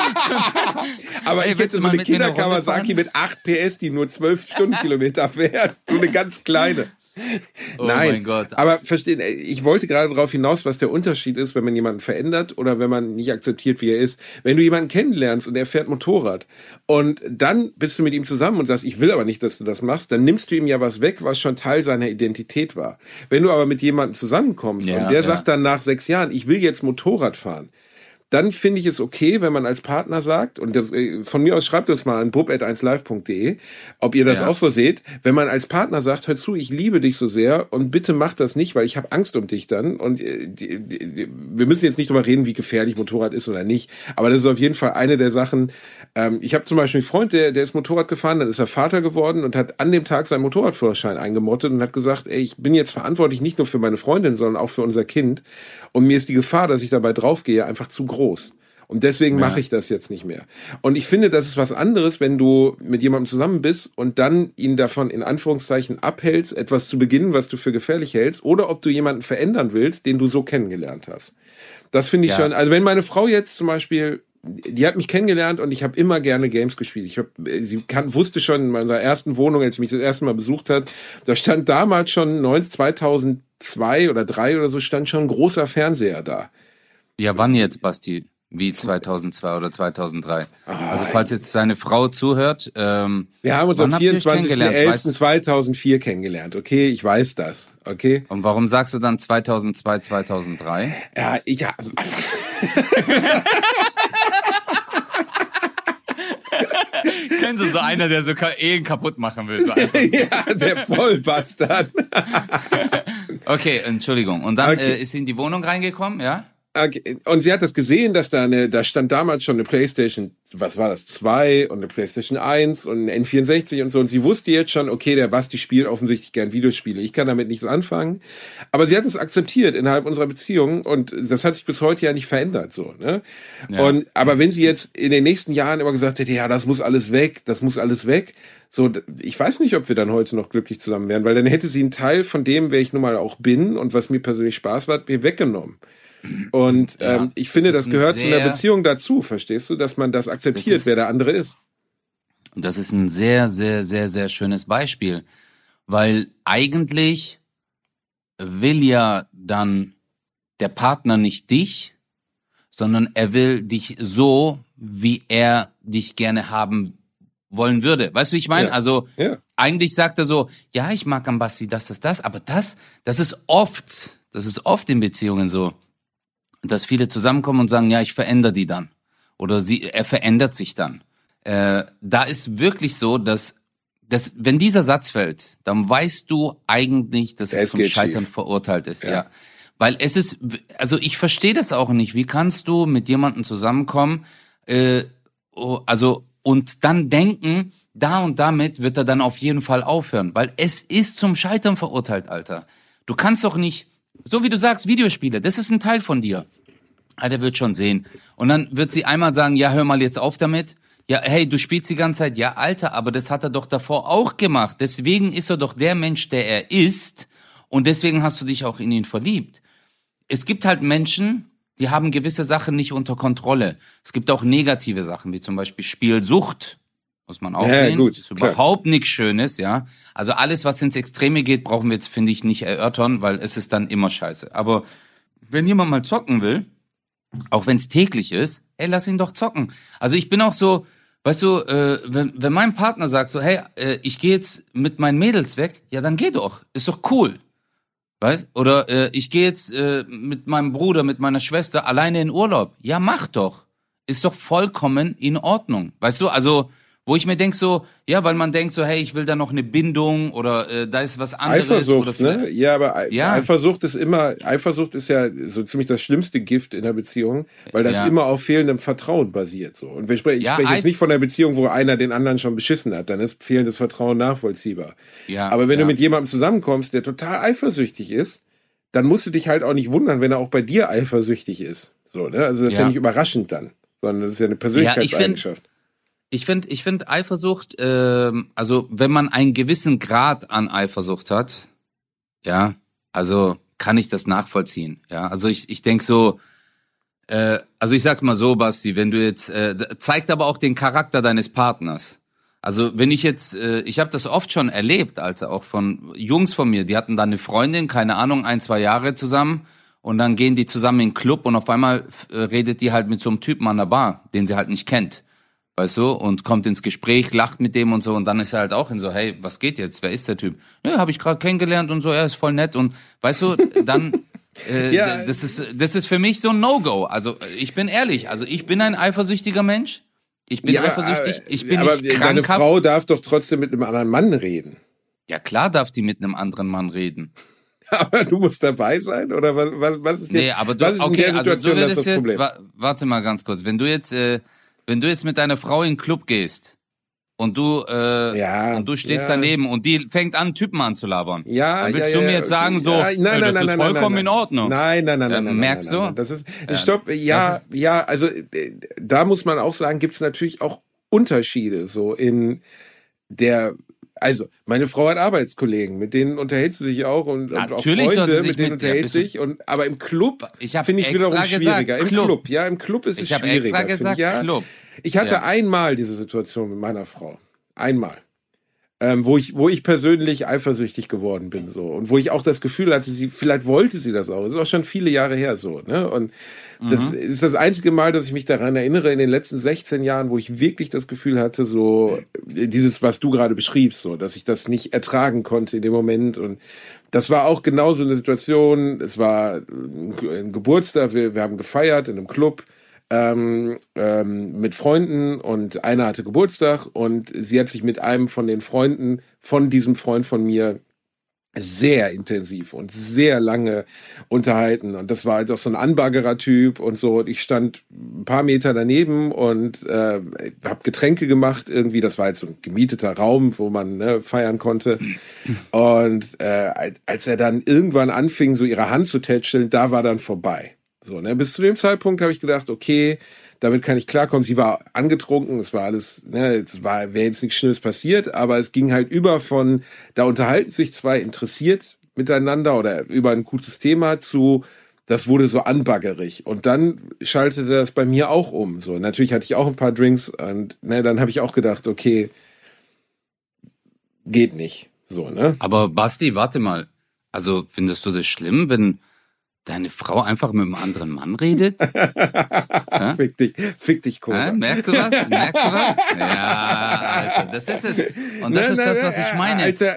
Aber Ey, ich willst hätte du so mal eine mit mir eine Runde Kinder-Kawasaki fahren? mit 8 PS, die nur 12 Stundenkilometer fährt. So eine ganz kleine. Oh Nein, mein Gott. aber verstehen, ich wollte gerade darauf hinaus, was der Unterschied ist, wenn man jemanden verändert oder wenn man nicht akzeptiert, wie er ist. Wenn du jemanden kennenlernst und er fährt Motorrad und dann bist du mit ihm zusammen und sagst, ich will aber nicht, dass du das machst, dann nimmst du ihm ja was weg, was schon Teil seiner Identität war. Wenn du aber mit jemandem zusammenkommst Ja, und der ja. sagt dann nach 6 Jahren, ich will jetzt Motorrad fahren, dann finde ich es okay, wenn man als Partner sagt, und das, von mir aus schreibt uns mal an bub@1live.de, ob ihr das Ja. auch so seht, wenn man als Partner sagt, hör zu, ich liebe dich so sehr und bitte mach das nicht, weil ich habe Angst um dich dann und wir müssen jetzt nicht drüber reden, wie gefährlich Motorrad ist oder nicht, aber das ist auf jeden Fall eine der Sachen. Ich habe zum Beispiel einen Freund, der ist Motorrad gefahren, dann ist er Vater geworden und hat an dem Tag seinen Motorradführerschein eingemottet und hat gesagt, ey, ich bin jetzt verantwortlich nicht nur für meine Freundin, sondern auch für unser Kind und mir ist die Gefahr, dass ich dabei draufgehe, einfach zu groß. Und deswegen mache ich das jetzt nicht mehr. Und ich finde, das ist was anderes, wenn du mit jemandem zusammen bist und dann ihn davon in Anführungszeichen abhältst, etwas zu beginnen, was du für gefährlich hältst, oder ob du jemanden verändern willst, den du so kennengelernt hast. Das finde ich schon, also wenn meine Frau jetzt zum Beispiel, die hat mich kennengelernt und ich habe immer gerne Games gespielt. Sie wusste schon in meiner ersten Wohnung, als sie mich das erste Mal besucht hat, da stand damals schon 2002 oder 2003 oder so, stand schon ein großer Fernseher da. Ja, wann jetzt, Basti? Wie 2002 oder 2003? Also falls jetzt seine Frau zuhört, wir haben uns am wann habt ihr euch kennengelernt? 24.11.2004 kennengelernt. Okay, ich weiß das. Okay. Und warum sagst du dann 2002, 2003? Ja, Kennst du so einer, der so Ehen kaputt machen will? So einfach. ja, der Vollbastard. Okay, Entschuldigung. Und dann Okay. ist sie in die Wohnung reingekommen, ja? Okay. Und sie hat das gesehen, dass da stand damals schon eine PlayStation, was war das, 2 und eine PlayStation 1 und eine N64 und so. Und sie wusste jetzt schon, okay, der Basti spielt offensichtlich gern Videospiele. Ich kann damit nichts anfangen. Aber sie hat es akzeptiert innerhalb unserer Beziehung und das hat sich bis heute ja nicht verändert, so, ne? Ja. Aber wenn sie jetzt in den nächsten Jahren immer gesagt hätte, ja, das muss alles weg, so, ich weiß nicht, ob wir dann heute noch glücklich zusammen wären, weil dann hätte sie einen Teil von dem, wer ich nun mal auch bin und was mir persönlich Spaß macht, mir weggenommen. Und ich finde, das gehört zu einer Beziehung dazu, verstehst du, dass man das akzeptiert, wer der andere ist. Und das ist ein sehr, sehr, sehr, sehr schönes Beispiel, weil eigentlich will ja dann der Partner nicht dich, sondern er will dich so, wie er dich gerne haben wollen würde. Weißt du, wie ich meine? Ja. Also Ja. eigentlich sagt er so, ja, ich mag am Basti das, aber das ist oft in Beziehungen so, dass viele zusammenkommen und sagen, ja, ich verändere die dann. Oder er verändert sich dann. Da ist wirklich so, dass wenn dieser Satz fällt, dann weißt du eigentlich, dass es zum Scheitern verurteilt ist. Ja. Weil es ist, also ich verstehe das auch nicht. Wie kannst du mit jemandem zusammenkommen, und dann denken, da und damit wird er dann auf jeden Fall aufhören. Weil es ist zum Scheitern verurteilt, Alter. Du kannst doch nicht, so wie du sagst, Videospiele, das ist ein Teil von dir. Der wird schon sehen. Und dann wird sie einmal sagen, ja, hör mal jetzt auf damit. Ja, hey, du spielst die ganze Zeit. Ja, Alter, aber das hat er doch davor auch gemacht. Deswegen ist er doch der Mensch, der er ist. Und deswegen hast du dich auch in ihn verliebt. Es gibt halt Menschen, die haben gewisse Sachen nicht unter Kontrolle. Es gibt auch negative Sachen, wie zum Beispiel Spielsucht. Muss man auch sehen. Gut, ist überhaupt nichts Schönes, ja. Also alles, was ins Extreme geht, brauchen wir jetzt, finde ich, nicht erörtern, weil es ist dann immer scheiße. Aber wenn jemand mal zocken will, auch wenn es täglich ist, hey, lass ihn doch zocken. Also ich bin auch so, weißt du, wenn mein Partner sagt so, hey, ich gehe jetzt mit meinen Mädels weg, ja, dann geh doch. Ist doch cool. Weißt? Oder ich gehe jetzt mit meinem Bruder, mit meiner Schwester alleine in Urlaub. Ja, mach doch. Ist doch vollkommen in Ordnung. Weißt du, also wo ich mir denke so, ja, weil man denkt so, hey, ich will da noch eine Bindung oder da ist was anderes. Eifersucht, oder ne? Ja, aber Eifersucht ist ja so ziemlich das schlimmste Gift in der Beziehung, weil das immer auf fehlendem Vertrauen basiert. So. Und ich spreche jetzt nicht von einer Beziehung, wo einer den anderen schon beschissen hat, dann ist fehlendes Vertrauen nachvollziehbar. Ja, aber wenn du mit jemandem zusammenkommst, der total eifersüchtig ist, dann musst du dich halt auch nicht wundern, wenn er auch bei dir eifersüchtig ist. So, ne? Also das ist ja nicht überraschend dann, sondern das ist ja eine Persönlichkeitseigenschaft. Ich finde Eifersucht, also wenn man einen gewissen Grad an Eifersucht hat, ja, also kann ich das nachvollziehen, ja. Also ich denke so, Also ich sag's mal so, Basti, wenn du jetzt, zeigt aber auch den Charakter deines Partners. Also wenn ich jetzt, ich habe das oft schon erlebt, also auch von Jungs von mir, die hatten dann eine Freundin, keine Ahnung, 1-2 Jahre zusammen und dann gehen die zusammen in den Club und auf einmal redet die halt mit so einem Typen an der Bar, den sie halt nicht kennt. Weißt du, und kommt ins Gespräch, lacht mit dem und so, und dann ist er halt auch in so, hey, was geht jetzt? Wer ist der Typ? Ja, habe ich gerade kennengelernt und so, er ist voll nett und weißt du, dann ja. Das ist für mich so ein No-Go. Also ich bin ehrlich, also ich bin ein eifersüchtiger Mensch. Ich bin eifersüchtig, ich bin aber nicht krankhaft. Deine Frau darf doch trotzdem mit einem anderen Mann reden. Ja klar darf die mit einem anderen Mann reden. Aber du musst dabei sein? Oder was ist jetzt, nee, aber du, was ist okay, in der Situation also du das Problem? jetzt, warte mal ganz kurz, wenn du jetzt mit deiner Frau in den Club gehst und du stehst daneben und die fängt an, Typen anzulabern. Ja, dann willst du mir jetzt sagen, so, das ist vollkommen in Ordnung. Nein. Merkst du? Das ist, stopp, also da muss man auch sagen, gibt's natürlich auch Unterschiede, so in der, also, meine Frau hat Arbeitskollegen, mit denen unterhält sie sich auch und auch Freunde, mit denen unterhält sich. Aber im Club finde ich wiederum schwieriger. Im Club ist es schwieriger. Ich habe extra gesagt, Club. Ich hatte einmal diese Situation mit meiner Frau. Einmal. Wo ich persönlich eifersüchtig geworden bin, so. Und wo ich auch das Gefühl hatte, vielleicht wollte sie das auch. Das ist auch schon viele Jahre her, so, ne? Und das ist das einzige Mal, dass ich mich daran erinnere, in den letzten 16 Jahren, wo ich wirklich das Gefühl hatte, so, dieses, was du gerade beschriebst, so, dass ich das nicht ertragen konnte in dem Moment. Und das war auch genauso eine Situation. Es war ein Geburtstag, wir haben gefeiert in einem Club. Mit Freunden und einer hatte Geburtstag und sie hat sich mit einem von den Freunden von diesem Freund von mir sehr intensiv und sehr lange unterhalten und das war halt auch so ein Anbaggerer-Typ und so und ich stand ein paar Meter daneben und habe Getränke gemacht irgendwie, das war halt so ein gemieteter Raum, wo man feiern konnte und als er dann irgendwann anfing, so ihre Hand zu tätscheln, da war dann vorbei. So, bis zu dem Zeitpunkt habe ich gedacht, okay, damit kann ich klarkommen. Sie war angetrunken, es war alles, wäre jetzt nichts Schlimmes passiert, aber es ging halt über von, da unterhalten sich zwei interessiert miteinander oder über ein gutes Thema zu, das wurde so anbaggerig. Und dann schaltete das bei mir auch um. So, natürlich hatte ich auch ein paar Drinks und dann habe ich auch gedacht, okay, geht nicht. So, ne? Aber Basti, warte mal. Also, findest du das schlimm, wenn deine Frau einfach mit einem anderen Mann redet? Fick dich, Koda. Merkst du was? Ja, Alter, das ist es. Und das ist das, was ich meine. Alter,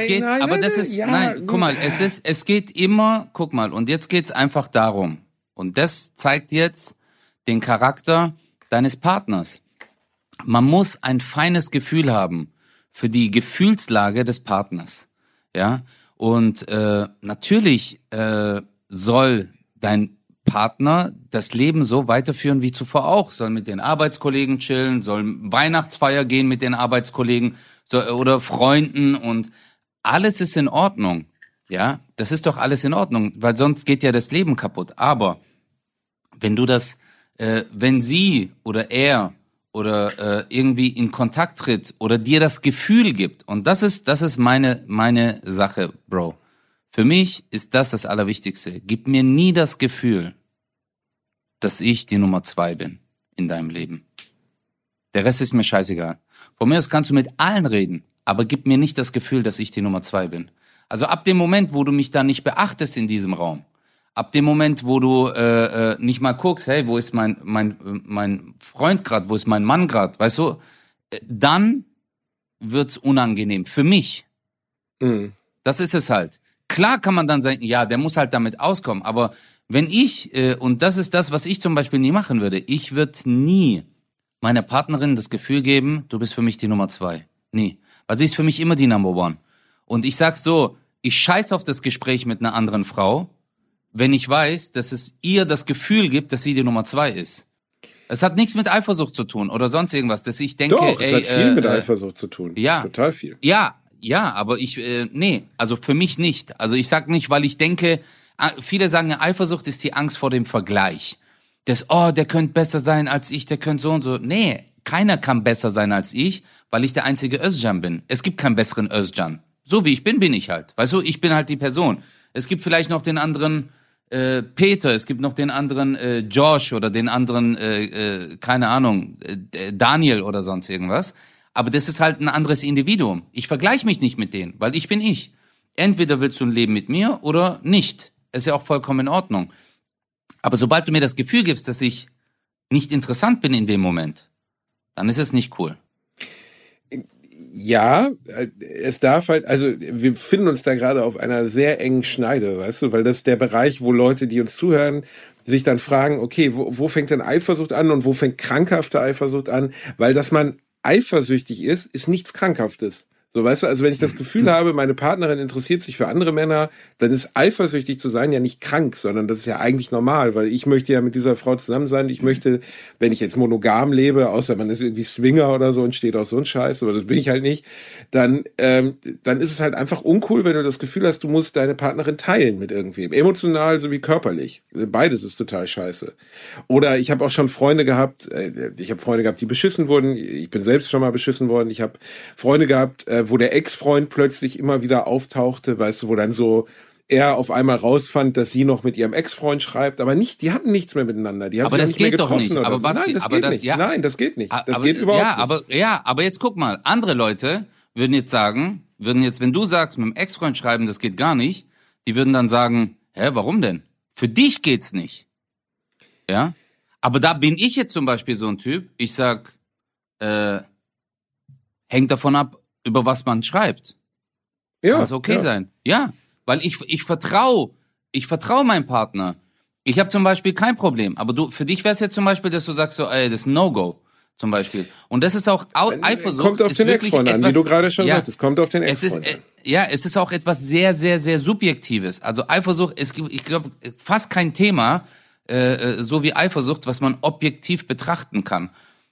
guck mal, es geht immer, guck mal, und jetzt geht's einfach darum. Und das zeigt jetzt den Charakter deines Partners. Man muss ein feines Gefühl haben für die Gefühlslage des Partners. Ja, und natürlich soll dein Partner das Leben so weiterführen wie zuvor auch, soll mit den Arbeitskollegen chillen, soll Weihnachtsfeier gehen mit den Arbeitskollegen oder Freunden und alles ist in Ordnung. Ja, das ist doch alles in Ordnung, weil sonst geht ja das Leben kaputt. Aber wenn du das, wenn sie oder er oder irgendwie in Kontakt tritt oder dir das Gefühl gibt, und das ist meine Sache, Bro. Für mich ist das Allerwichtigste. Gib mir nie das Gefühl, dass ich die Nummer 2 bin in deinem Leben. Der Rest ist mir scheißegal. Von mir aus kannst du mit allen reden, aber gib mir nicht das Gefühl, dass ich die Nummer 2 bin. Also ab dem Moment, wo du mich da nicht beachtest in diesem Raum, ab dem Moment, wo du nicht mal guckst, hey, wo ist mein Freund gerade, wo ist mein Mann gerade, weißt du, dann wird's unangenehm für mich. Mhm. Das ist es halt. Klar kann man dann sagen, ja, der muss halt damit auskommen, aber wenn ich, und das ist das, was ich zum Beispiel nie machen würde, ich würde nie meiner Partnerin das Gefühl geben, du bist für mich die Nummer 2. Nie. Weil sie ist für mich immer die Number 1. Und ich sag's so, ich scheiß auf das Gespräch mit einer anderen Frau, wenn ich weiß, dass es ihr das Gefühl gibt, dass sie die Nummer 2 ist. Es hat nichts mit Eifersucht zu tun oder sonst irgendwas, dass ich denke, doch, es hat viel mit Eifersucht zu tun. Ja. Total viel. Ja, aber also für mich nicht. Also ich sag nicht, weil ich denke, viele sagen, Eifersucht ist die Angst vor dem Vergleich. Der könnte besser sein als ich, der könnte so und so. Nee, keiner kann besser sein als ich, weil ich der einzige Özcan bin. Es gibt keinen besseren Özcan. So wie ich bin ich halt. Weißt du, ich bin halt die Person. Es gibt vielleicht noch den anderen Peter, es gibt noch den anderen Josh oder den anderen, keine Ahnung, Daniel oder sonst irgendwas. Aber das ist halt ein anderes Individuum. Ich vergleiche mich nicht mit denen, weil ich bin ich. Entweder willst du ein Leben mit mir oder nicht. Ist ja auch vollkommen in Ordnung. Aber sobald du mir das Gefühl gibst, dass ich nicht interessant bin in dem Moment, dann ist es nicht cool. Ja, es darf halt, also wir befinden uns da gerade auf einer sehr engen Schneide, weißt du, weil das ist der Bereich, wo Leute, die uns zuhören, sich dann fragen, okay, wo fängt denn Eifersucht an und wo fängt krankhafte Eifersucht an? Weil dass man eifersüchtig ist nichts Krankhaftes. So, weißt du, also wenn ich das Gefühl habe, meine Partnerin interessiert sich für andere Männer, dann ist eifersüchtig zu sein ja nicht krank, sondern das ist ja eigentlich normal, weil ich möchte ja mit dieser Frau zusammen sein. Ich möchte, wenn ich jetzt monogam lebe, außer man ist irgendwie Swinger oder so und steht auf so einen Scheiß, aber das bin ich halt nicht, dann ist es halt einfach uncool, wenn du das Gefühl hast, du musst deine Partnerin teilen mit irgendwem. Emotional sowie körperlich. Beides ist total scheiße. Oder ich habe auch schon Freunde gehabt, die beschissen wurden. Ich bin selbst schon mal beschissen worden. Ich habe Freunde gehabt, wo der Ex-Freund plötzlich immer wieder auftauchte, weißt du, wo dann so er auf einmal rausfand, dass sie noch mit ihrem Ex-Freund schreibt, aber nicht, die hatten nichts mehr miteinander, die haben aber sich nicht mehr getroffen. Nicht. Oder aber so. was, Nein, das geht nicht. Ja. Nein, das geht nicht. Das geht überhaupt nicht. Aber jetzt guck mal, andere Leute würden jetzt, wenn du sagst, mit dem Ex-Freund schreiben, das geht gar nicht, die würden dann sagen, warum denn? Für dich geht's nicht. Ja? Aber da bin ich jetzt zum Beispiel so ein Typ, ich sag, hängt davon ab, über was man schreibt. Ja. Kann es okay sein. Ja. Weil ich vertraue meinem Partner. Ich habe zum Beispiel kein Problem. Aber für dich wäre es jetzt zum Beispiel, dass du sagst so, das ist ein No-Go. Zum Beispiel. Und das ist auch Eifersucht. Kommt auf den Ex-Freund an, wie du gerade schon sagtest. Kommt auf den Ex-Freund an. Es ist auch etwas sehr, sehr, sehr Subjektives. Also Eifersucht, ich glaube, fast kein Thema, so wie Eifersucht, was man objektiv betrachten kann.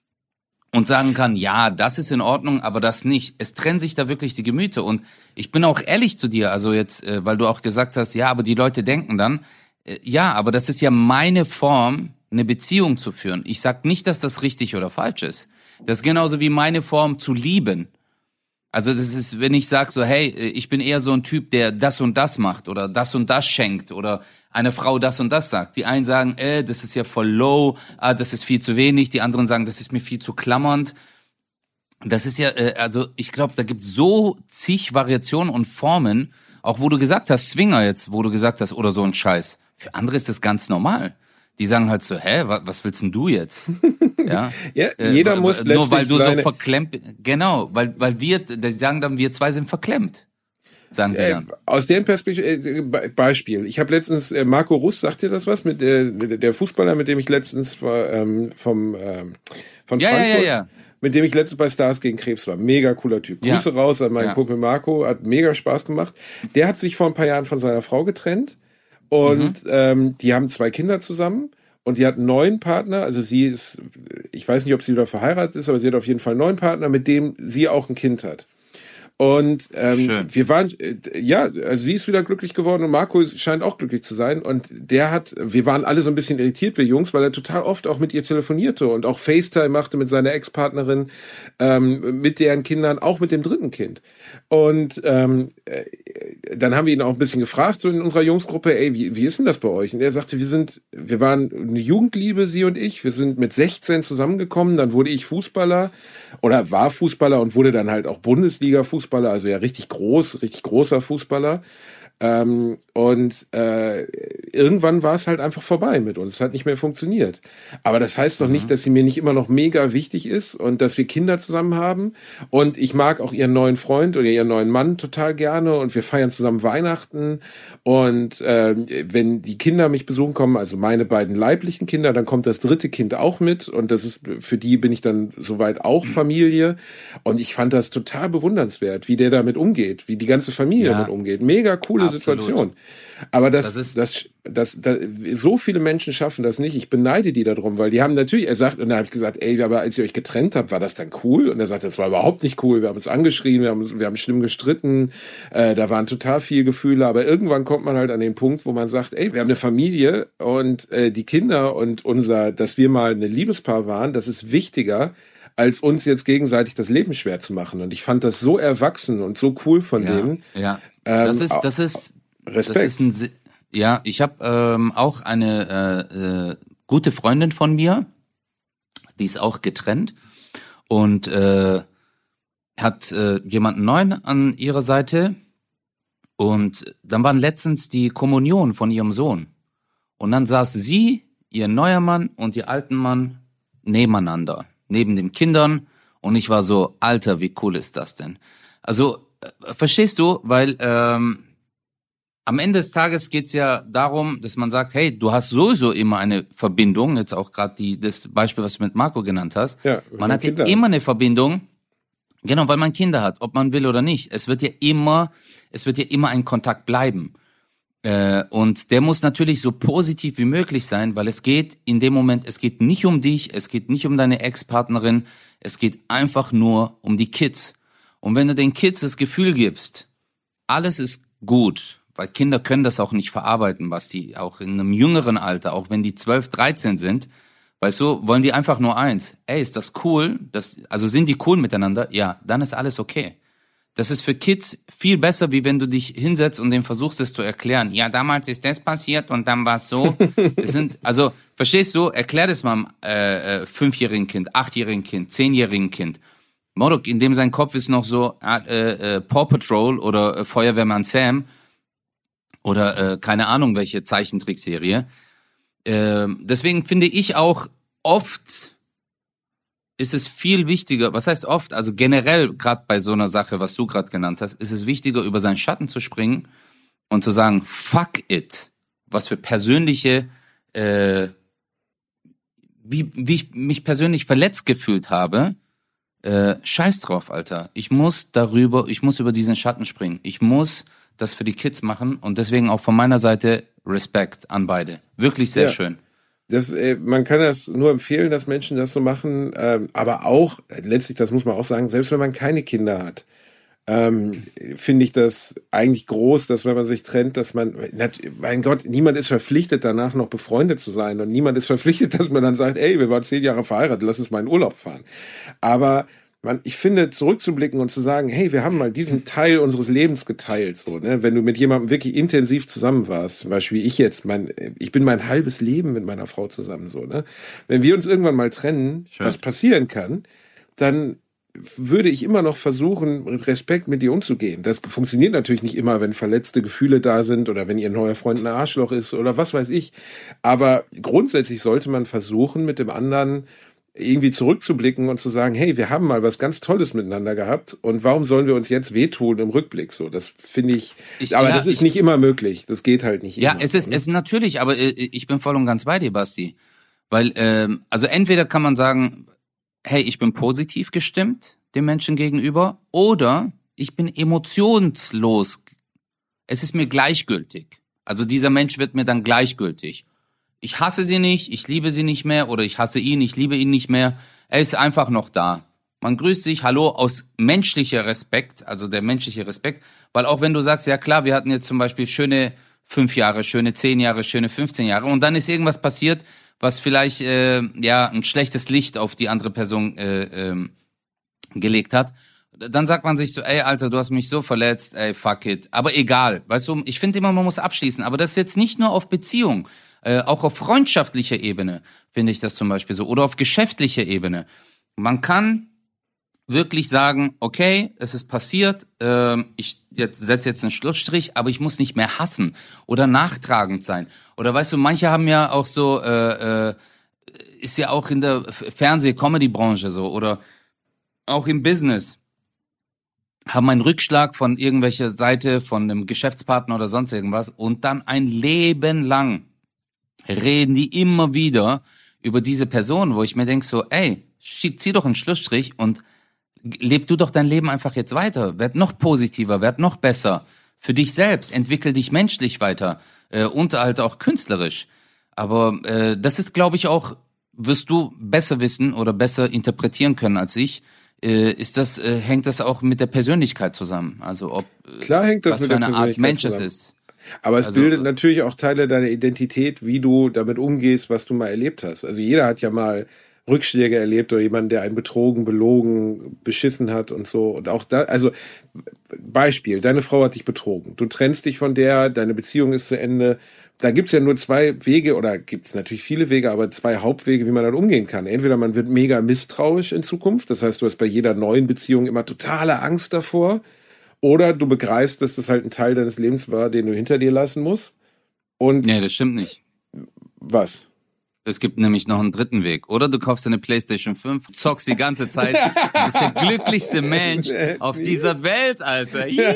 Und sagen kann, ja, das ist in Ordnung, aber das nicht. Es trennen sich da wirklich die Gemüter. Und ich bin auch ehrlich zu dir, also jetzt, weil du auch gesagt hast, ja, aber die Leute denken dann, ja, aber das ist ja meine Form, eine Beziehung zu führen. Ich sag nicht, dass das richtig oder falsch ist. Das ist genauso wie meine Form zu lieben. Also das ist, wenn ich sag so, hey, ich bin eher so ein Typ, der das und das macht oder das und das schenkt oder eine Frau das und das sagt. Die einen sagen, das ist ja voll low, das ist viel zu wenig. Die anderen sagen, das ist mir viel zu klammernd. Das ist ja, also ich glaube, da gibt so zig Variationen und Formen, auch wo du gesagt hast, Swinger jetzt, wo du gesagt hast, oder so ein Scheiß. Für andere ist das ganz normal. Die sagen halt so, was willst denn du jetzt? Ja, jeder muss letztlich nur weil du so verklemmt, genau, weil die sagen dann, wir zwei sind verklemmt. Sagen die dann. Aus deren Perspektive, Beispiel. Ich habe letztens, Marco Russ, sagt dir das was? Mit der Fußballer, mit dem ich letztens von Frankfurt, mit dem ich letztens bei Stars gegen Krebs war. Mega cooler Typ. Grüße raus an meinen Kumpel Marco, hat mega Spaß gemacht. Der hat sich vor ein paar Jahren von seiner Frau getrennt und die haben 2 Kinder zusammen. Und die hat einen neuen Partner, also sie ist, ich weiß nicht, ob sie wieder verheiratet ist, aber sie hat auf jeden Fall einen neuen Partner, mit dem sie auch ein Kind hat. Und wir waren, also sie ist wieder glücklich geworden und Marco scheint auch glücklich zu sein. Und wir waren alle so ein bisschen irritiert, wir Jungs, weil er total oft auch mit ihr telefonierte und auch FaceTime machte mit seiner Ex-Partnerin, mit deren Kindern, auch mit dem 3. Kind. Und dann haben wir ihn auch ein bisschen gefragt, so in unserer Jungsgruppe, wie ist denn das bei euch? Und er sagte, wir waren eine Jugendliebe, sie und ich. Wir sind mit 16 zusammengekommen, dann wurde ich Fußballer oder war Fußballer und wurde dann halt auch Bundesliga-Fußballer, also ja richtig großer Fußballer. Irgendwann war es halt einfach vorbei mit uns. Es hat nicht mehr funktioniert. Aber das heißt doch nicht, dass sie mir nicht immer noch mega wichtig ist und dass wir Kinder zusammen haben. Und ich mag auch ihren neuen Freund oder ihren neuen Mann total gerne und wir feiern zusammen Weihnachten. Und wenn die Kinder mich besuchen kommen, also meine beiden leiblichen Kinder, dann kommt das 3. Kind auch mit und das ist, für die bin ich dann soweit auch Familie. Und ich fand das total bewundernswert, wie der damit umgeht, wie die ganze Familie damit umgeht. Mega coole Situation. Aber so viele Menschen schaffen das nicht. Ich beneide die darum, weil die haben natürlich, er sagt, und dann habe ich gesagt, aber als ihr euch getrennt habt, war das dann cool? Und er sagt, das war überhaupt nicht cool. Wir haben uns angeschrien, wir haben schlimm gestritten, da waren total viele Gefühle, aber irgendwann kommt man halt an den Punkt, wo man sagt, wir haben eine Familie und die Kinder und dass wir mal ein Liebespaar waren, das ist wichtiger, als uns jetzt gegenseitig das Leben schwer zu machen. Und ich fand das so erwachsen und so cool von denen. Ja. Das ist Respekt. Ja, ich habe auch eine gute Freundin von mir, die ist auch getrennt und hat jemanden neuen an ihrer Seite. Und dann waren letztens die Kommunion von ihrem Sohn. Und dann saß sie, ihr neuer Mann und ihr alten Mann nebeneinander, neben den Kindern. Und ich war so, Alter, wie cool ist das denn? Also, verstehst du? Weil am Ende des Tages geht's ja darum, dass man sagt, hey, du hast sowieso immer eine Verbindung. Jetzt auch gerade das Beispiel, was du mit Marco genannt hast. Ja, man hat ja immer eine Verbindung. Genau, weil man Kinder hat, ob man will oder nicht. Es wird ja immer ein Kontakt bleiben. Und der muss natürlich so positiv wie möglich sein, weil es geht in dem Moment, es geht nicht um dich, es geht nicht um deine Ex-Partnerin, es geht einfach nur um die Kids. Und wenn du den Kids das Gefühl gibst, alles ist gut, weil Kinder können das auch nicht verarbeiten, was die auch in einem jüngeren Alter, auch wenn die 12, 13 sind, weißt du, wollen die einfach nur eins. Ey, ist das cool? Also sind die cool miteinander? Ja, dann ist alles okay. Das ist für Kids viel besser, wie wenn du dich hinsetzt und denen versuchst, es zu erklären. Ja, damals ist das passiert und dann war es so. Also, verstehst du? Erklär das mal einem 5-jährigen Kind, 8-jährigen Kind, 10-jährigen Kind. Modok, in dem sein Kopf ist noch so Paw Patrol oder Feuerwehrmann Sam oder keine Ahnung, welche Zeichentrickserie. Deswegen finde ich auch oft ist es viel wichtiger, was heißt oft, also generell gerade bei so einer Sache, was du gerade genannt hast, ist es wichtiger, über seinen Schatten zu springen und zu sagen, fuck it, was für persönliche, wie ich mich persönlich verletzt gefühlt habe, scheiß drauf, Alter. Ich muss über diesen Schatten springen. Ich muss das für die Kids machen und deswegen auch von meiner Seite Respekt an beide. Wirklich sehr schön. Man kann das nur empfehlen, dass Menschen das so machen, aber auch, letztlich, das muss man auch sagen, selbst wenn man keine Kinder hat, finde ich das eigentlich groß, dass wenn man sich trennt, dass man, mein Gott, niemand ist verpflichtet, danach noch befreundet zu sein und niemand ist verpflichtet, dass man dann sagt, ey, wir waren 10 Jahre verheiratet, lass uns mal in Urlaub fahren. Aber ich finde, zurückzublicken und zu sagen, hey, wir haben mal diesen Teil unseres Lebens geteilt, so, ne? Wenn du mit jemandem wirklich intensiv zusammen warst, zum Beispiel wie ich jetzt, ich bin mein halbes Leben mit meiner Frau zusammen, so, ne? Wenn wir uns irgendwann mal trennen, was passieren kann, dann würde ich immer noch versuchen, mit Respekt mit dir umzugehen. Das funktioniert natürlich nicht immer, wenn verletzte Gefühle da sind oder wenn ihr neuer Freund ein Arschloch ist oder was weiß ich. Aber grundsätzlich sollte man versuchen, mit dem anderen irgendwie zurückzublicken und zu sagen, hey, wir haben mal was ganz Tolles miteinander gehabt und warum sollen wir uns jetzt wehtun im Rückblick? So, das finde ich, das ist nicht immer möglich. Das geht halt nicht immer. Ja, es ist natürlich, aber ich bin voll und ganz bei dir, Basti. Weil, also entweder kann man sagen, hey, ich bin positiv gestimmt dem Menschen gegenüber oder ich bin emotionslos. Es ist mir gleichgültig. Also dieser Mensch wird mir dann gleichgültig. Ich hasse sie nicht, ich liebe sie nicht mehr oder ich hasse ihn, ich liebe ihn nicht mehr. Er ist einfach noch da. Man grüßt sich, hallo, aus menschlicher Respekt, also der menschliche Respekt. Weil auch wenn du sagst, ja klar, wir hatten jetzt zum Beispiel schöne 5 Jahre, schöne 10 Jahre, schöne 15 Jahre und dann ist irgendwas passiert, was vielleicht ein schlechtes Licht auf die andere Person gelegt hat. Dann sagt man sich so, ey, Alter, du hast mich so verletzt, ey, fuck it. Aber egal, weißt du, ich finde immer, man muss abschließen. Aber das ist jetzt nicht nur auf Beziehung. Auch auf freundschaftlicher Ebene finde ich das zum Beispiel so. Oder auf geschäftlicher Ebene. Man kann wirklich sagen, okay, es ist passiert, ich setze jetzt einen Schlussstrich, aber ich muss nicht mehr hassen oder nachtragend sein. Oder weißt du, manche haben ja auch so, ist ja auch in der Fernseh-Comedy-Branche so oder auch im Business, haben einen Rückschlag von irgendwelcher Seite, von einem Geschäftspartner oder sonst irgendwas und dann ein Leben lang reden die immer wieder über diese Person, wo ich mir denke so, ey, zieh doch einen Schlussstrich und leb du doch dein Leben einfach jetzt weiter. Werd noch positiver, werd noch besser. Für dich selbst, entwickel dich menschlich weiter und halt auch künstlerisch. Aber das ist, glaube ich, auch, wirst du besser wissen oder besser interpretieren können als ich, hängt das auch mit der Persönlichkeit zusammen. Also ob klar hängt das was mit für der eine Art Mensch zusammen. es ist. Aber es bildet natürlich auch Teile deiner Identität, wie du damit umgehst, was du mal erlebt hast. Also jeder hat ja mal Rückschläge erlebt oder jemanden, der einen betrogen, belogen, beschissen hat und so. Und auch da, also Beispiel, deine Frau hat dich betrogen. Du trennst dich von der, deine Beziehung ist zu Ende. da gibt's ja nur 2 Wege, oder gibt's natürlich viele Wege, aber 2 Hauptwege, wie man damit umgehen kann. Entweder man wird mega misstrauisch in Zukunft, das heißt, du hast bei jeder neuen Beziehung immer totale Angst davor, oder du begreifst, dass das halt ein Teil deines Lebens war, den du hinter dir lassen musst. Und nee, das stimmt nicht. Was? Es gibt nämlich noch einen dritten Weg. Oder du kaufst eine PlayStation 5, zockst die ganze Zeit, du bist der glücklichste Mensch auf dieser Welt, Alter. Yeah.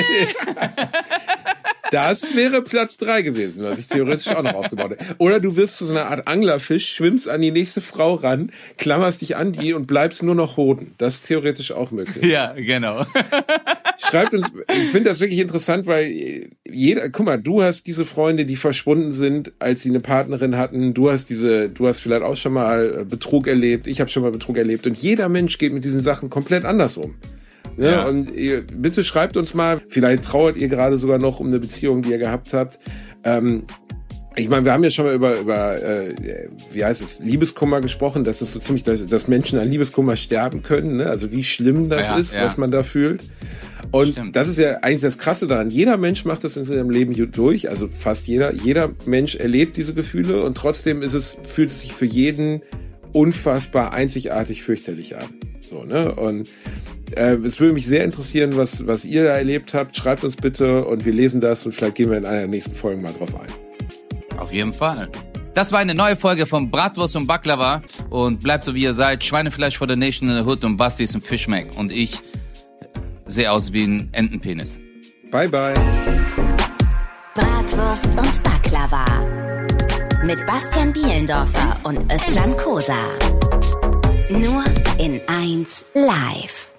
Das wäre Platz 3 gewesen, was ich theoretisch auch noch aufgebaut hätte. Oder du wirst zu so einer Art Anglerfisch, schwimmst an die nächste Frau ran, klammerst dich an die und bleibst nur noch hoden. Das ist theoretisch auch möglich. Ja, genau. Schreibt uns, ich finde das wirklich interessant, weil guck mal, du hast diese Freunde, die verschwunden sind, als sie eine Partnerin hatten. Du hast vielleicht auch schon mal Betrug erlebt. Ich habe schon mal Betrug erlebt. Und jeder Mensch geht mit diesen Sachen komplett anders um. Ja. Und bitte schreibt uns mal, vielleicht trauert ihr gerade sogar noch um eine Beziehung, die ihr gehabt habt. Ich meine, wir haben ja schon mal über wie heißt es, Liebeskummer gesprochen, dass es so ziemlich, dass Menschen an Liebeskummer sterben können, ne? Also wie schlimm das ist, was man da fühlt. Und das ist ja eigentlich das Krasse daran. Jeder Mensch macht das in seinem Leben durch, also fast jeder. Jeder Mensch erlebt diese Gefühle und trotzdem fühlt es sich für jeden unfassbar einzigartig fürchterlich an. So, ne? Und es würde mich sehr interessieren, was ihr da erlebt habt. Schreibt uns bitte und wir lesen das und vielleicht gehen wir in einer der nächsten Folgen mal drauf ein. Auf jeden Fall. Das war eine neue Folge von Bratwurst und Baklava und bleibt so wie ihr seid. Schweinefleisch for the Nation in the Hood und Basti ist ein Fischmeck und ich sehe aus wie ein Entenpenis. Bye bye. Bratwurst und Baklava mit Bastian Bielendorfer und Özcan Kosa. Nur in 1 Live.